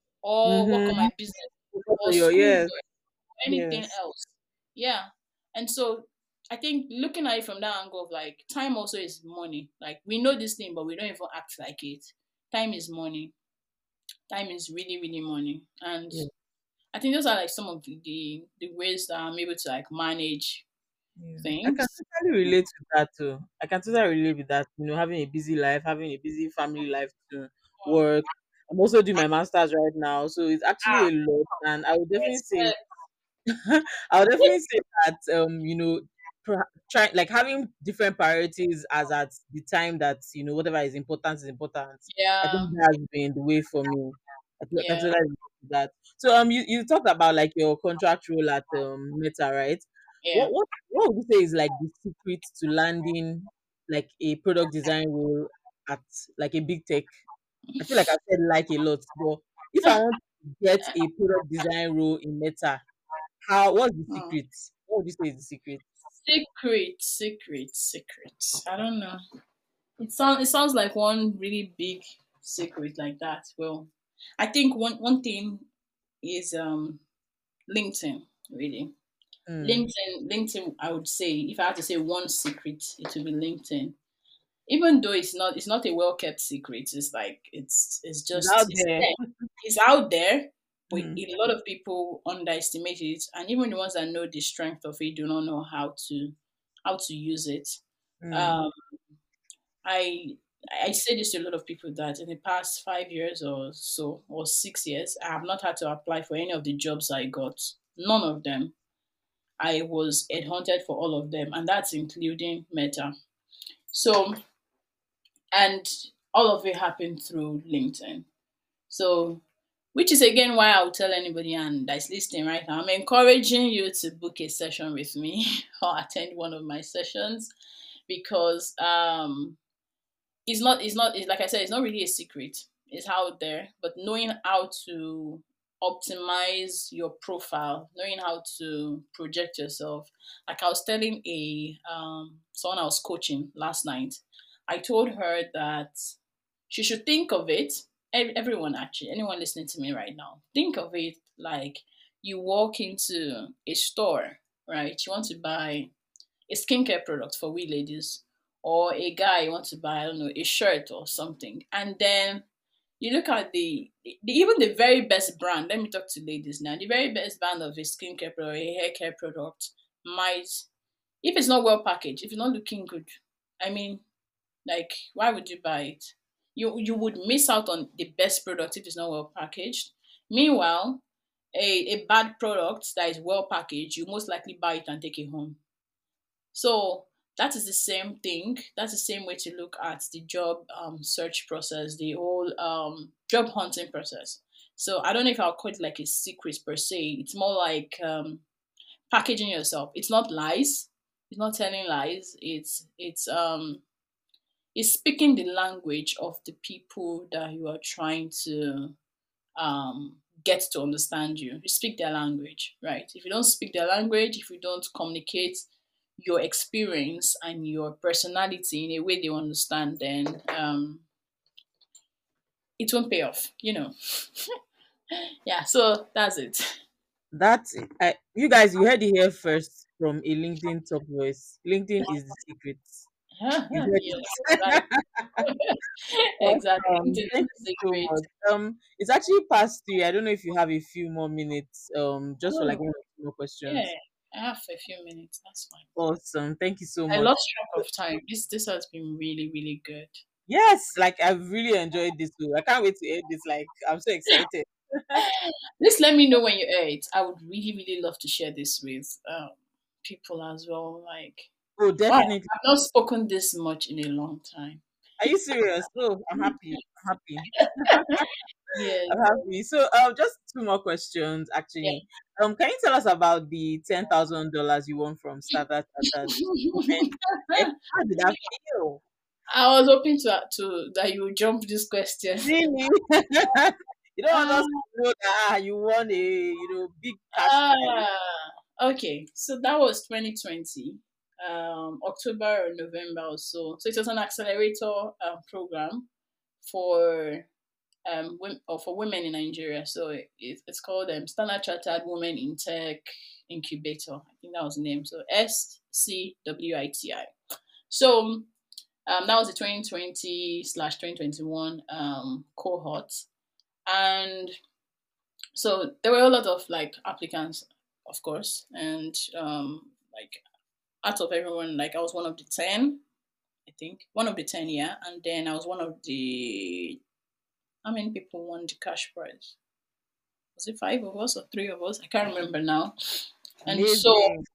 or work on Mm-hmm. my business, or Your school yes. work, anything Yes. else. Yeah, and so I think looking at it from that angle of like time also is money. Like we know this thing, but we don't even act like it. Time is money. Time is really, really money. And Yeah. I think those are like some of the, the, the ways that I'm able to like manage Yeah. I can things. totally relate to that too. I can totally relate with that. You know, having a busy life, having a busy family life to work. I'm also doing my masters right now, so it's actually Ah, a lot. And I would definitely say respect. I would definitely say that um, you know, per- try like having different priorities as at the time that you know whatever is important is important. I think Yeah, that has been the way for me. I think I can yeah, totally relate to that. So um, you, you talked about like your contract role at um Meta, right? yeah. What what what would you say is like the secret to landing like a product design role at like a big tech? I feel like I said like a lot, but if I want to get a product design role in Meta, how what's the Hmm. secret? What would you say is the secret? Secret, secret, secret. I don't know. It sounds it sounds like one really big secret like that. Well, I think one one thing is um LinkedIn, really. Mm. LinkedIn, LinkedIn, I would say, if I had to say one secret, it would be LinkedIn. Even though it's not, it's not a well kept secret. It's like it's, it's It's just, out it's there. there. It's out there, but Mm. a lot of people underestimate it, and even the ones that know the strength of it do not know how to, how to use it. Mm. Um, I I say this to a lot of people that in the past five years or so, or six years, I have not had to apply for any of the jobs I got. None of them. I was headhunted for all of them, and that's including Meta. So, and all of it happened through LinkedIn. So, which is again why I'll tell anybody and that's listening right now, I'm encouraging you to book a session with me or attend one of my sessions, because um, it's not, it's not, it's, like I said, it's not really a secret. It's out there, but knowing how to optimize your profile, knowing how to project yourself. Like I was telling a um someone I was coaching last night, I told her that she should think of it. ev- Everyone, actually, anyone listening to me right now, think of it like you walk into a store, right? You want to buy a skincare product for we ladies, or a guy wants to buy, I don't know, a shirt or something, and then you look at the, the even the very best brand. Let me talk to ladies now. The very best brand of a skincare product, a hair care product, might, if it's not well packaged, if it's not looking good, I mean, like, why would you buy it? You you would miss out on the best product if it's not well packaged. Meanwhile, a, a bad product that is well packaged, you most likely buy it and take it home. So that is the same thing. That's the same way to look at the job um, search process, the whole um, job hunting process. So I don't know if I'll call it like a secret per se. It's more like um, packaging yourself. It's not lies. It's not telling lies. It's it's um it's speaking the language of the people that you are trying to um get to understand you. You speak their language, right? If you don't speak their language, if you don't communicate your experience and your personality in a way they understand, then um it won't pay off, you know. Yeah, so that's it. That's it. I, you guys, you heard it here first from a LinkedIn top voice. LinkedIn is the secret. You heard Yes, it. exactly. Exactly. It Awesome. is Thank a you so great. much. Um, it's actually past three. I don't know if you have a few more minutes. Um, just for like Oh, one or two more yeah. questions. I have a few minutes. That's fine. Awesome. Thank you so I much. lost track of time. This this has been really, really good. Yes, like I've really enjoyed this too. I can't wait to end this. Like I'm so excited. Just let me know when you air it. I would really, really love to share this with um, people as well. Like, Oh, wow, definitely. I've not spoken this much in a long time. Are you serious? Oh, I'm happy. I'm happy. Yes. I'm happy. So, uh, just two more questions, actually. Um, can you tell us about the ten thousand dollars you won from Standard Chartered? And, and Yeah. how did that feel? I was hoping to to that you would jump this question. Really? You don't want Uh, us to know that ah, you won a you know big cash prize. ah, okay. So that was twenty twenty, um, October or November or so. So it was an accelerator uh, program for um women, or for women in Nigeria. So it, it's called um, Standard Chartered Women in Tech Incubator. I think that was the name. So S C W I T I. So um, that was the twenty twenty slash twenty twenty-one um, cohort. And so there were a lot of like applicants, of course. And um, like out of everyone, like I was one of the ten, I think. One of the ten, yeah. And then I was one of the, how many people won the cash prize? Was it five of us or three of us? I can't remember now. And so, Amazing.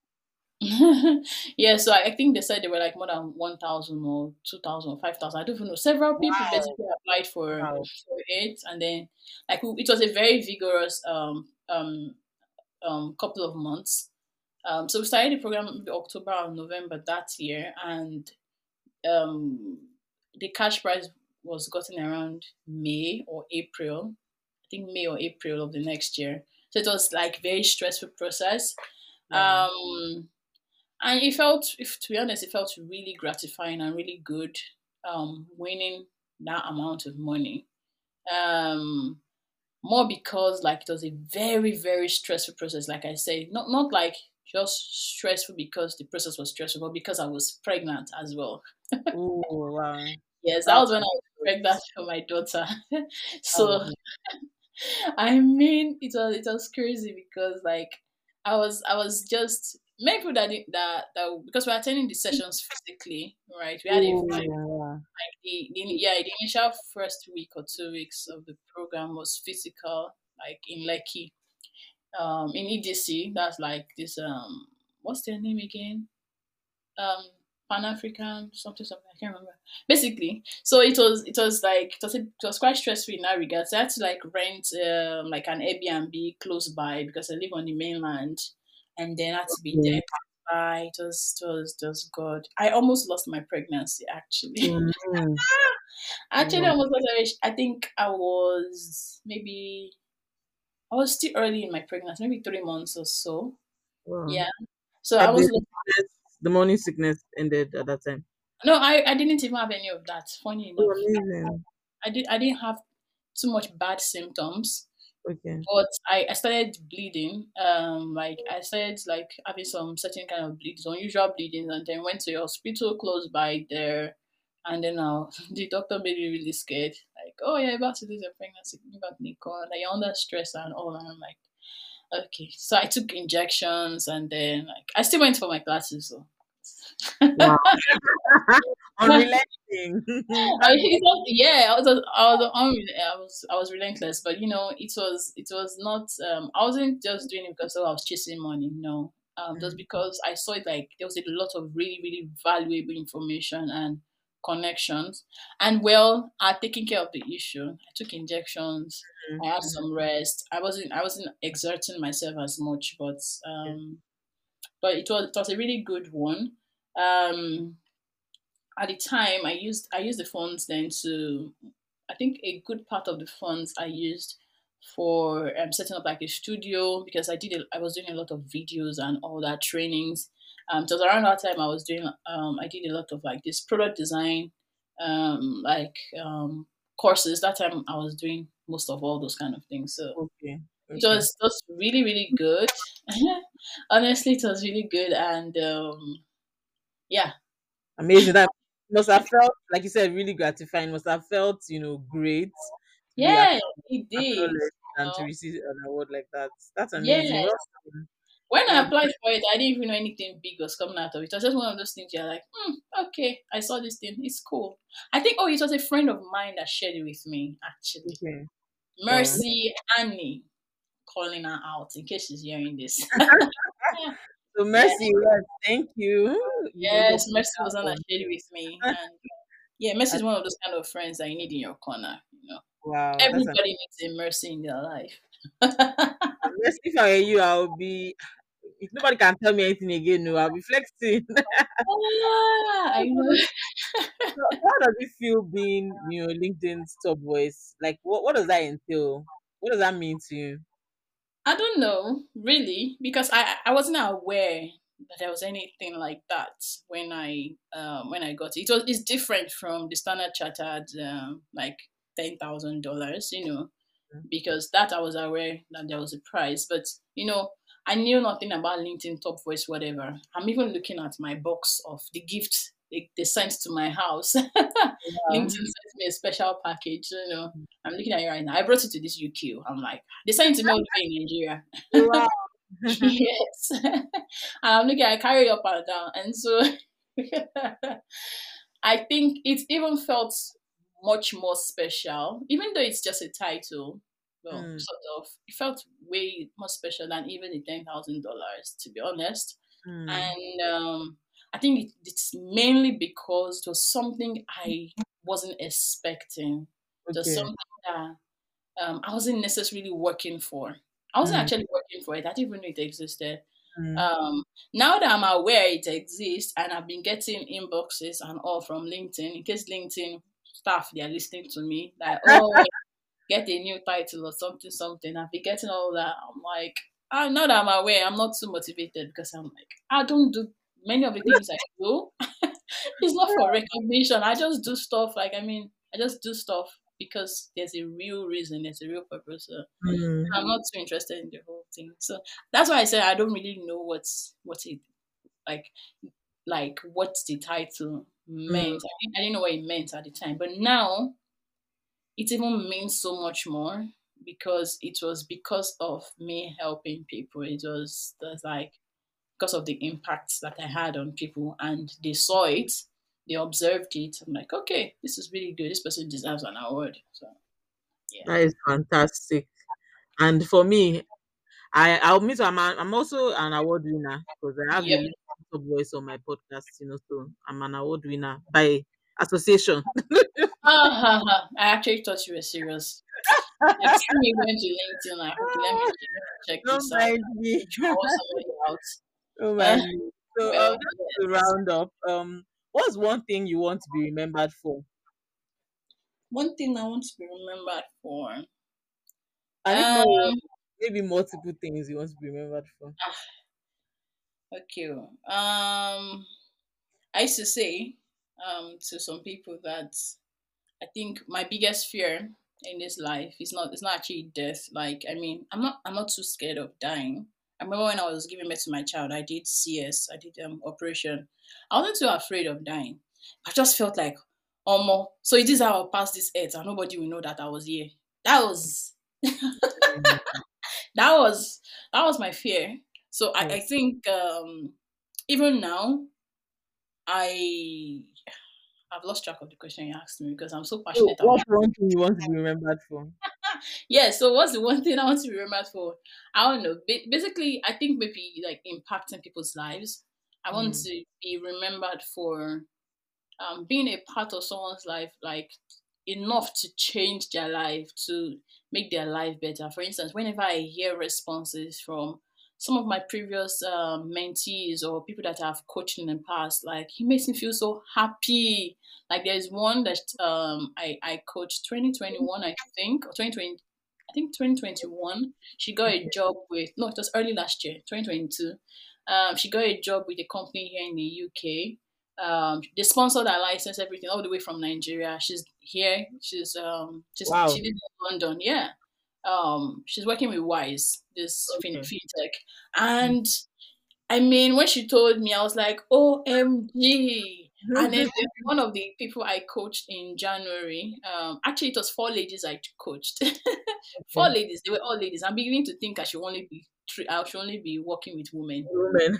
yeah, so I, I think they said there were like more than one thousand or two thousand or five thousand. I don't even know. Several people Wow. basically applied for, Wow. for it. And then, like, it was a very vigorous um, um, um, couple of months. Um, so we started the program in October or November that year. And um, the cash prize was gotten around May or April. I think May or April of the next year. So it was like very stressful process. Wow. Um, and it felt, if to be honest, it felt really gratifying and really good um, winning that amount of money. Um, More because like it was a very very stressful process. Like I said, not not like just stressful because the process was stressful, but because I was pregnant as well. Oh, wow. Yes, that That's was when I was pregnant for my daughter. So amazing. I mean, it was it was crazy because like I was I was just many people that did- that that because we're attending the sessions physically, right? We had a Oh, vibe. wow. The, the yeah the initial first week or two weeks of the program was physical, like in Lekki, um, in E D C. That's like this um, what's their name again? um Pan African something something I can't remember. Basically, so it was it was like it was, it was quite stressful in that regard. So I had to like rent um like an Airbnb close by because I live on the mainland, and then I had to be Yeah. there. By it was it was it was God. I almost lost my pregnancy actually. Mhm. Actually, Wow. almost lost my. I think I was maybe I was still early in my pregnancy, maybe three months or so. Wow. Yeah. So I That the was sickness, the morning sickness ended at that time. no, I, I didn't even have any of that. Funny Oh, enough, amazing. I did I didn't have too much bad symptoms, Okay. but I, I started bleeding. Um, like I started like having some certain kind of bleeds, unusual bleeding, and then went to a hospital close by there. And then uh, the doctor made me really scared. Like, oh, you're about to lose your pregnancy, give back Nicole, and you're under stress and all. And I'm like, okay. So I took injections, and then like I still went for my classes. So. Wow. Unrelenting. I, That's it was, yeah, I was, I was, on, I was, I was relentless, but you know, it was, it was not. Um, I wasn't just doing it because oh, I was chasing money. No, um, just mm, because I saw it like there was a lot of really, really valuable information and connections, and well, I taking care of the issue. I took injections. mm, I had mm, some rest. I wasn't, I wasn't exerting myself as much, but yeah. um, but it was, it was a really good one. Um, at the time I used I used the funds then to I think a good part of the funds I used for um, setting up like a studio because I did a, I was doing a lot of videos and all that trainings. Um, it was around that time I was doing um, I did a lot of like this product design um, like um, courses. That time I was doing most of all those kind of things. So Okay. it Okay. was it was really really good. Honestly, it was really good and um, yeah. Amazing. That must have felt, like you said, really gratifying. Must have felt, you know, great to be ac- Yeah, it did. acknowledged You and to know? receive an award like that. That's amazing. Yes. Well done. When I Well done. applied for it, I didn't even know anything big was coming out of it. It was just one of those things you're like, hmm, okay, I saw this thing. It's cool. I think, oh, it was a friend of mine that shared it with me, actually. Okay. Wow. Mercy Annie, calling her out in case she's hearing this. So Yeah. Mercy, yes, thank you. You know, for Yes, putting Mercy was that on that on. shared it with me. And yeah, Mercy That- is one of those kind of friends that you need in your corner. You know, wow, that's amazing. everybody needs a Mercy in their life. Mercy, if I were you, I'll be. If nobody can tell me anything again, no, I'll be flexing. Ah, I know. So how does it feel being, you know, LinkedIn's top voice? Like, what, what does that entail? What does that mean to you? I don't know, really, because I I wasn't aware that there was anything like that when I um when I got it. It was it's different from the Standard Chartered um like ten thousand dollars, you know, because that I was aware that there was a prize, but you know I knew nothing about LinkedIn Top Voice whatever. I'm even looking at my box of the gift they, they sent to my house. LinkedIn Wow. sent me a special package, you know. I'm looking at it right now. I brought it to this U Q. I'm like, they sent it to me all the way in Nigeria. Wow. Yes. And I'm looking, I carry it up and down. And so I think it even felt much more special, even though it's just a title. Well, Mm, sort of, it felt way more special than even the ten thousand dollars, to be honest. mm, And um, I think it, it's mainly because it was something I wasn't expecting. It was okay. something that um, I wasn't necessarily working for. I wasn't Mm, actually working for it. I didn't even know it existed. mm, Um, now that I'm aware it exists and I've been getting inboxes and all from LinkedIn, in case LinkedIn staff they are listening to me, like, oh, get a new title or something, something. I've been getting all that. I'm like, ah, now that I'm aware, I'm not too motivated because I'm like, I don't do many of the things I do. It's not for recognition. I just do stuff like I mean, I just do stuff because there's a real reason, there's a real purpose. So mm, I'm not too interested in the whole thing. So that's why I say I don't really know what's what it like like what the title mm. meant. I didn't, I didn't know what it meant at the time, but now it even means so much more because it was because of me helping people. It was that's like because of the impact that I had on people and they saw it, they observed it. I'm like, okay, this is really good. This person deserves an award. So yeah. That is fantastic. And for me, I I'll admit I'm a, I'm also an award winner because I have a Yep. LinkedIn top voice on my podcast, you know, so I'm an award winner by association. Ah, ha, ha. I actually thought you were serious. Like, see me going to LinkedIn, like, okay, let me, let me check Don't this out. mind me. Call somebody out. Don't Uh, mind me. So um, well, just to yes. round up, um, what's one thing you want to be remembered for? One thing I want to be remembered for. And if not Um, Maybe multiple things you want to be remembered for. Okay. Um, I used to say um to some people that I think my biggest fear in this life is not it's not actually death. Like I mean, I'm not I'm not too scared of dying. I remember when I was giving birth to my child, I did C S, I did um operation. I wasn't too afraid of dying. I just felt like, oh more. So it is how I'll pass this earth and nobody will know that I was here. That was Mm, that was that was my fear. So I, mm. I think um even now I I've lost track of the question you asked me because I'm so So, passionate about. what's one thing you want to be remembered for? Yeah, so what's the one thing I want to be remembered for? I don't know. Ba- basically, I think maybe like impacting people's lives. I want Mm. to be remembered for um, being a part of someone's life, like enough to change their life, to make their life better. For instance, whenever I hear responses from some of my previous um, mentees or people that I've coached in the past, like it makes me feel so happy. Like there's one that um, I, I coached twenty twenty-one, I think, or twenty twenty, I think twenty twenty-one. She got a Okay. job with, no, it was early last year, twenty twenty-two. Um, she got a job with a company here in the U K. Um, they sponsored her license, everything, all the way from Nigeria. She's here. She's um, she's Wow. she lives in London. Yeah. Um, she's working with Wise, this fin- Okay. fintech, Mm. and I mean, when she told me, I was like, O M G. And then there's one of the people I coached in January. Um, actually, it was four ladies I coached. Four Okay. ladies. They were all ladies. I'm beginning to think I should only be three, I should only be working with women. Women.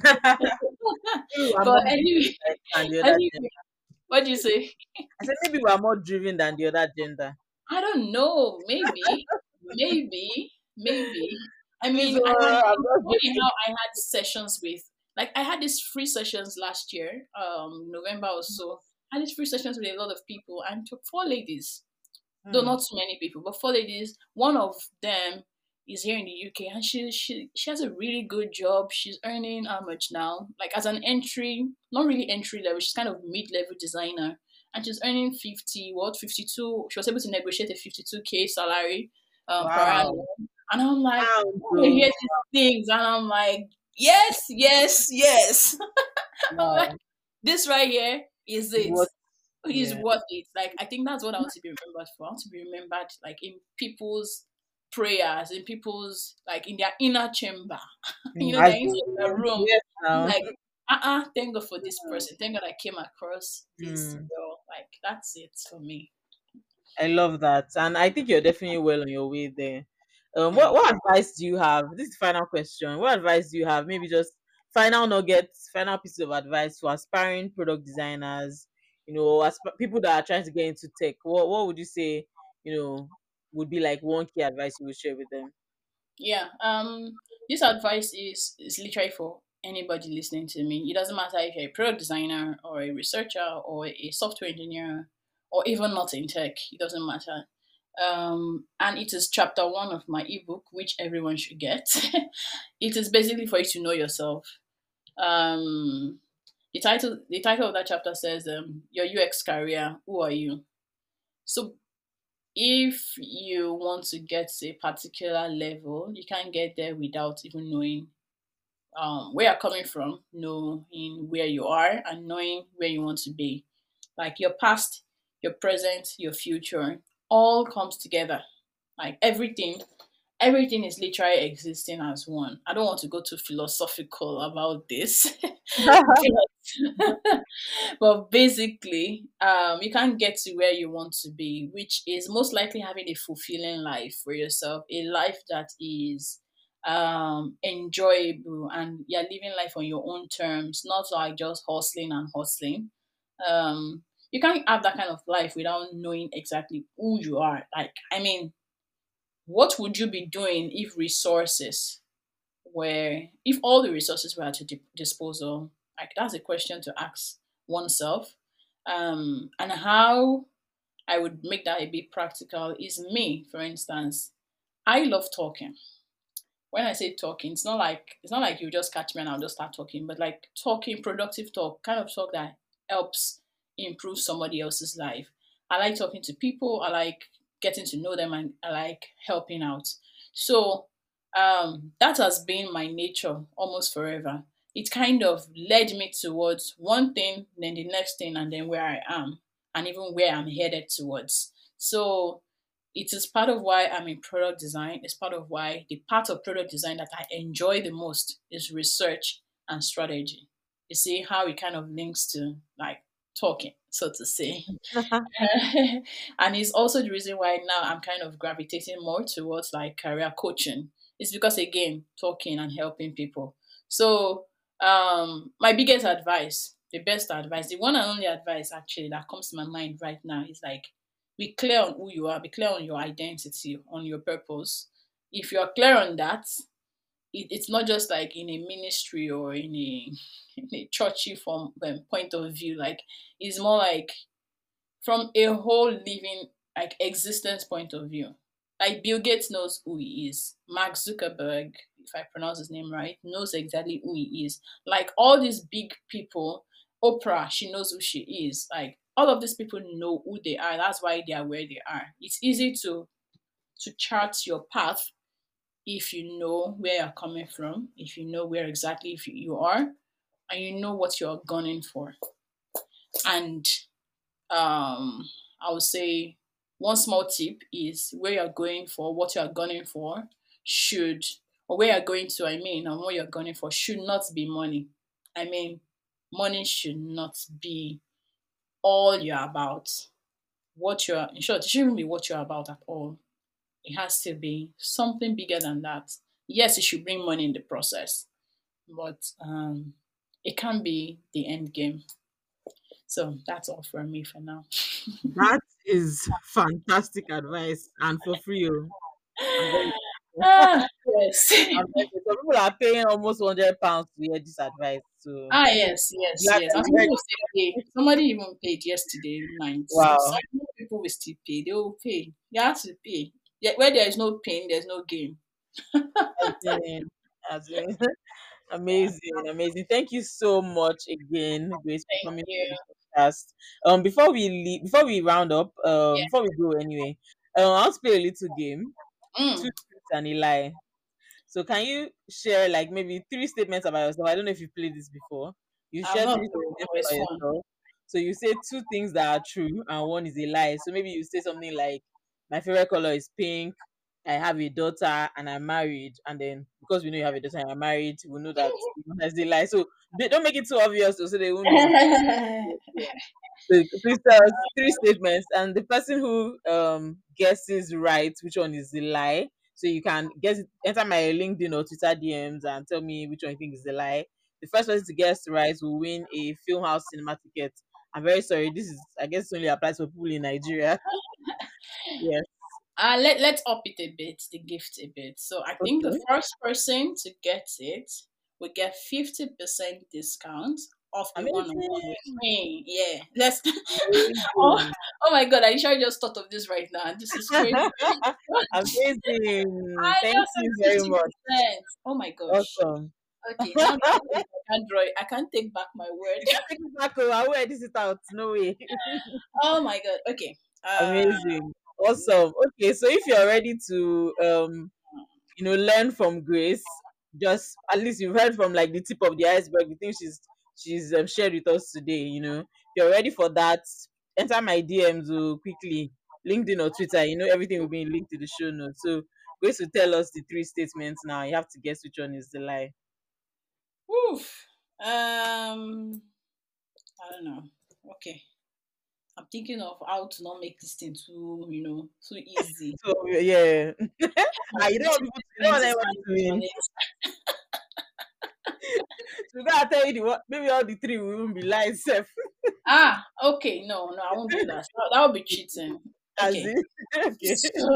Maybe we're But more anyway, driven than the other anyway, gender. what do you say? I said maybe we're more driven than the other gender. I don't know. Maybe, maybe, maybe. I Please, mean, uh, I had. I'm It's not funny joking. how I had sessions with, like, I had these free sessions last year, um, November or so. I had these free sessions with a lot of people, and took four ladies. Though Hmm. not too many people, but four ladies. One of them is here in the U K, and she she she has a really good job. She's earning how much now? Like as an entry, not really entry level. She's kind of mid level designer, and she's earning fifty what fifty two. She was able to negotiate a fifty two k salary um, per annum, Wow. and I'm like, Pounds, when I though. hear these things, and I'm like, yes, yes, yes. I'm like, Wow. this right here is Is it what? is Yeah. worth it. Like I think that's what I want to be remembered for. I want to be remembered like in people's prayers, in people's like in their inner chamber. Mm, You know, as they're they inside their want. room. Yes, I'm now. like, uh-uh, thank God for this person. Thank God I came across this Hmm. girl. Like that's it for me. I love that, and I think you're definitely well on your way there. Um, what Thank what advice do you have? This is the final question. What advice do you have? Maybe just final nuggets, final piece of advice for aspiring product designers. You know, asp- people that are trying to get into tech. What what would you say? You know, would be like one key advice you would share with them? Yeah. Um this advice is is literally for anybody listening to me. It doesn't matter if you're a product designer or a researcher or a software engineer or even not in tech. It doesn't matter. Um, and it is chapter one of my ebook, which everyone should get. It is basically for you to know yourself. Um, the title the title of that chapter says um, your U X career. Who are you? So if you want to get to a particular level, you can't get there without even knowing um, where you're coming from, knowing where you are, and knowing where you want to be. Like your past, your present, your future, all comes together. Like everything, everything is literally existing as one. I don't want to go too philosophical about this, but, but basically, um, you can't get to where you want to be, which is most likely having a fulfilling life for yourself, a life that is um enjoyable and you're living life on your own terms, not like just hustling and hustling. um you can't have that kind of life without knowing exactly who you are. Like I mean, what would you be doing if resources were if all the resources were at your di- disposal? Like that's a question to ask oneself. Um and how I would make that a bit practical is me, for instance. I love talking. When I say talking, it's not like it's not like you just catch me and I'll just start talking, but like talking, productive talk, kind of talk that helps improve somebody else's life. I like talking to people. I like getting to know them, and I like helping out. So Um, that has been my nature almost forever. It kind of led me towards one thing, then the next thing, and then where I am, and even where I'm headed towards. So it is part of why I'm in product design. It's part of why the part of product design that I enjoy the most is research and strategy. You see how it kind of links to like talking, so to say. And it's also the reason why now I'm kind of gravitating more towards like career coaching. It's because again, talking and helping people. So um my biggest advice, the best advice, the one and only advice actually that comes to my mind right now is like be clear on who you are, be clear on your identity, on your purpose. If you're clear on that, it, it's not just like in a ministry or in a in a churchy form um, point of view. Like it's more like from a whole living like existence point of view. Like Bill Gates knows who he is. Mark Zuckerberg, if I pronounce his name right, knows exactly who he is. Like all these big people, Oprah, she knows who she is. Like all of these people know who they are. That's why they are where they are. It's easy to to chart your path if you know where you're coming from, if you know where exactly if you are, and you know what you're gunning for. And um I would say one small tip is where you're going for, what you're gunning for should, or where you're going to, I mean, and what you're gunning for should not be money. I mean, money should not be all you're about. What you're, in short, it shouldn't be what you're about at all. It has to be something bigger than that. Yes, it should bring money in the process, but um, it can't be the end game. So that's all from me for now. That is fantastic advice and for free. Oh. I'm very Ah, yes. I'm very some people are paying almost one hundred pounds to hear this advice. So Ah, yes, yes, glad yes. that And you some heard people still pay. Somebody even paid yesterday night. So wow. some people will still pay. They will pay. They have to pay. Yeah, where there is no pain, there's no gain. As in, as in, amazing, amazing. Thank you so much again, Grace, for Thank coming to you. the podcast. Um, before we leave, before we round up, um, Yeah. before we go anyway, um, I'll play a little game. Two Mm. truths and a lie. So can you share like maybe three statements about yourself? I don't know if you've played this before. You I've share not three told, statements but it's about fun. yourself. So you say two things that are true and one is a lie. So maybe you say something like, "My favorite color is pink. I have a daughter and I'm married." And then because we know you have a daughter and you're married, we know that that's a lie. So they don't make it too obvious so they won't be. So please tell us three statements, and the person who um guesses right which one is the lie. So you can guess it, enter my LinkedIn or Twitter D Ms and tell me which one you think is the lie. The first person to guess right will win a film house cinema ticket. I'm very sorry, this is I guess only applies for people in Nigeria. Yes. Uh, let, let's up it a bit, the gift a bit. So I think the Okay. first person to get it will get fifty percent discount off a one on one Amazing. with me. Yeah. Let's. oh, Amazing. oh my God. I sure I just thought of this right now. This is crazy. Amazing. I Thank just you said very much. fifty percent. Oh my gosh. Awesome. Okay. Now that I can't draw it, I can't take back my word. You can take it back. Oh, I will edit it out. No way. oh my God. Okay. Uh, Amazing. Awesome. Okay, so if you're ready to um, you know, learn from Grace, just at least you've heard from like the tip of the iceberg, the things she's she's um, shared with us today, you know. If you're ready for that, enter my D Ms oh, quickly. LinkedIn or Twitter, you know, everything will be linked to the show notes. So Grace will tell us the three statements now. You have to guess which one is the lie. oof. Um, I don't know. Okay. I'm thinking of how to not make this thing too, you know, too easy. So yeah. My Ah, you don't want fifty people to, you don't percent want is anyone to on win. it. So gotta tell you the what maybe all the three will even be lies. Sef. Ah, okay. No, no, I won't do that. That, that would be cheating. As Okay. in, okay.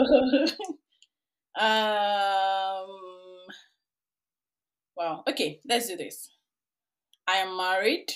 um. Wow. Okay. Let's do this. I am married.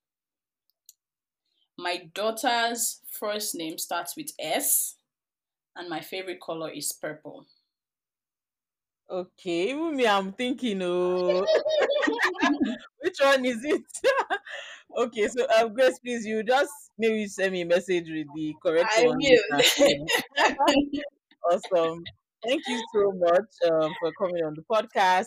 My daughter's first name starts with S, and my favorite color is purple. Okay, even me, I'm thinking, oh, which one is it? Okay, so um, Grace, please, you just maybe send me a message with the correct I one later. will. Yeah. Awesome. Thank you so much um, for coming on the podcast.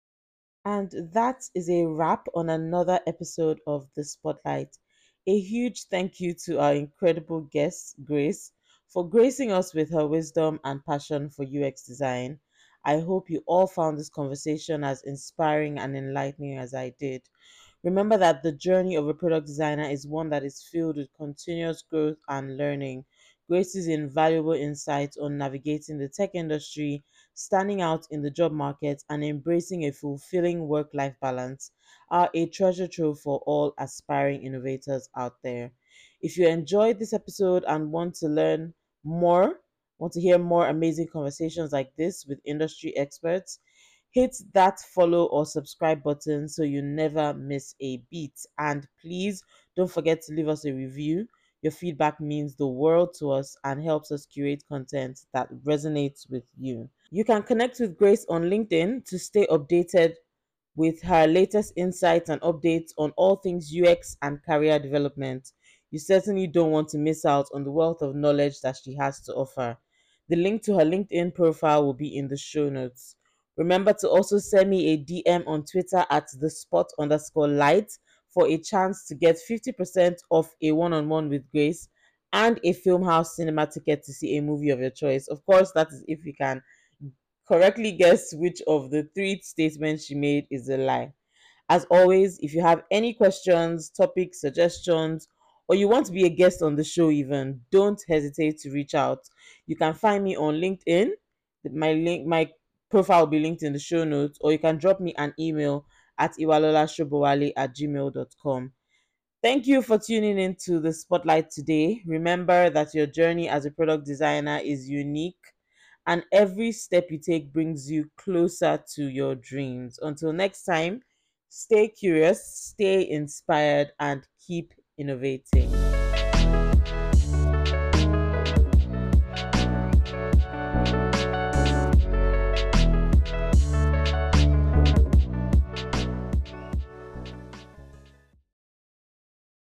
And that is a wrap on another episode of The Spotlight. A huge thank you to our incredible guest, Grace, for gracing us with her wisdom and passion for U X design. I hope you all found this conversation as inspiring and enlightening as I did. Remember that the journey of a product designer is one that is filled with continuous growth and learning. Grace's invaluable insights on navigating the tech industry, standing out in the job market, and embracing a fulfilling work life balance are a treasure trove for all aspiring innovators out there. If you enjoyed this episode and want to learn more, want to hear more amazing conversations like this with industry experts, hit that follow or subscribe button so you never miss a beat. And please don't forget to leave us a review. Your feedback means the world to us and helps us curate content that resonates with you. You can connect with Grace on LinkedIn to stay updated with her latest insights and updates on all things U X and career development. You certainly don't want to miss out on the wealth of knowledge that she has to offer. The link to her LinkedIn profile will be in the show notes. Remember to also send me a D M on Twitter at the spot underscore light for a chance to get fifty percent off a one on one with Grace and a Filmhouse cinema ticket to see a movie of your choice. Of course, that is if you can correctly guess which of the three statements she made is a lie. As always, if you have any questions, topic suggestions, or you want to be a guest on the show, even don't hesitate to reach out. You can find me on LinkedIn. My link, my profile will be linked in the show notes, or you can drop me an email at iwalolashobowale at gmail dot com. Thank you for tuning in to the Spotlight today. Remember that your journey as a product designer is unique and every step you take brings you closer to your dreams. Until next time, stay curious, stay inspired, and keep innovating.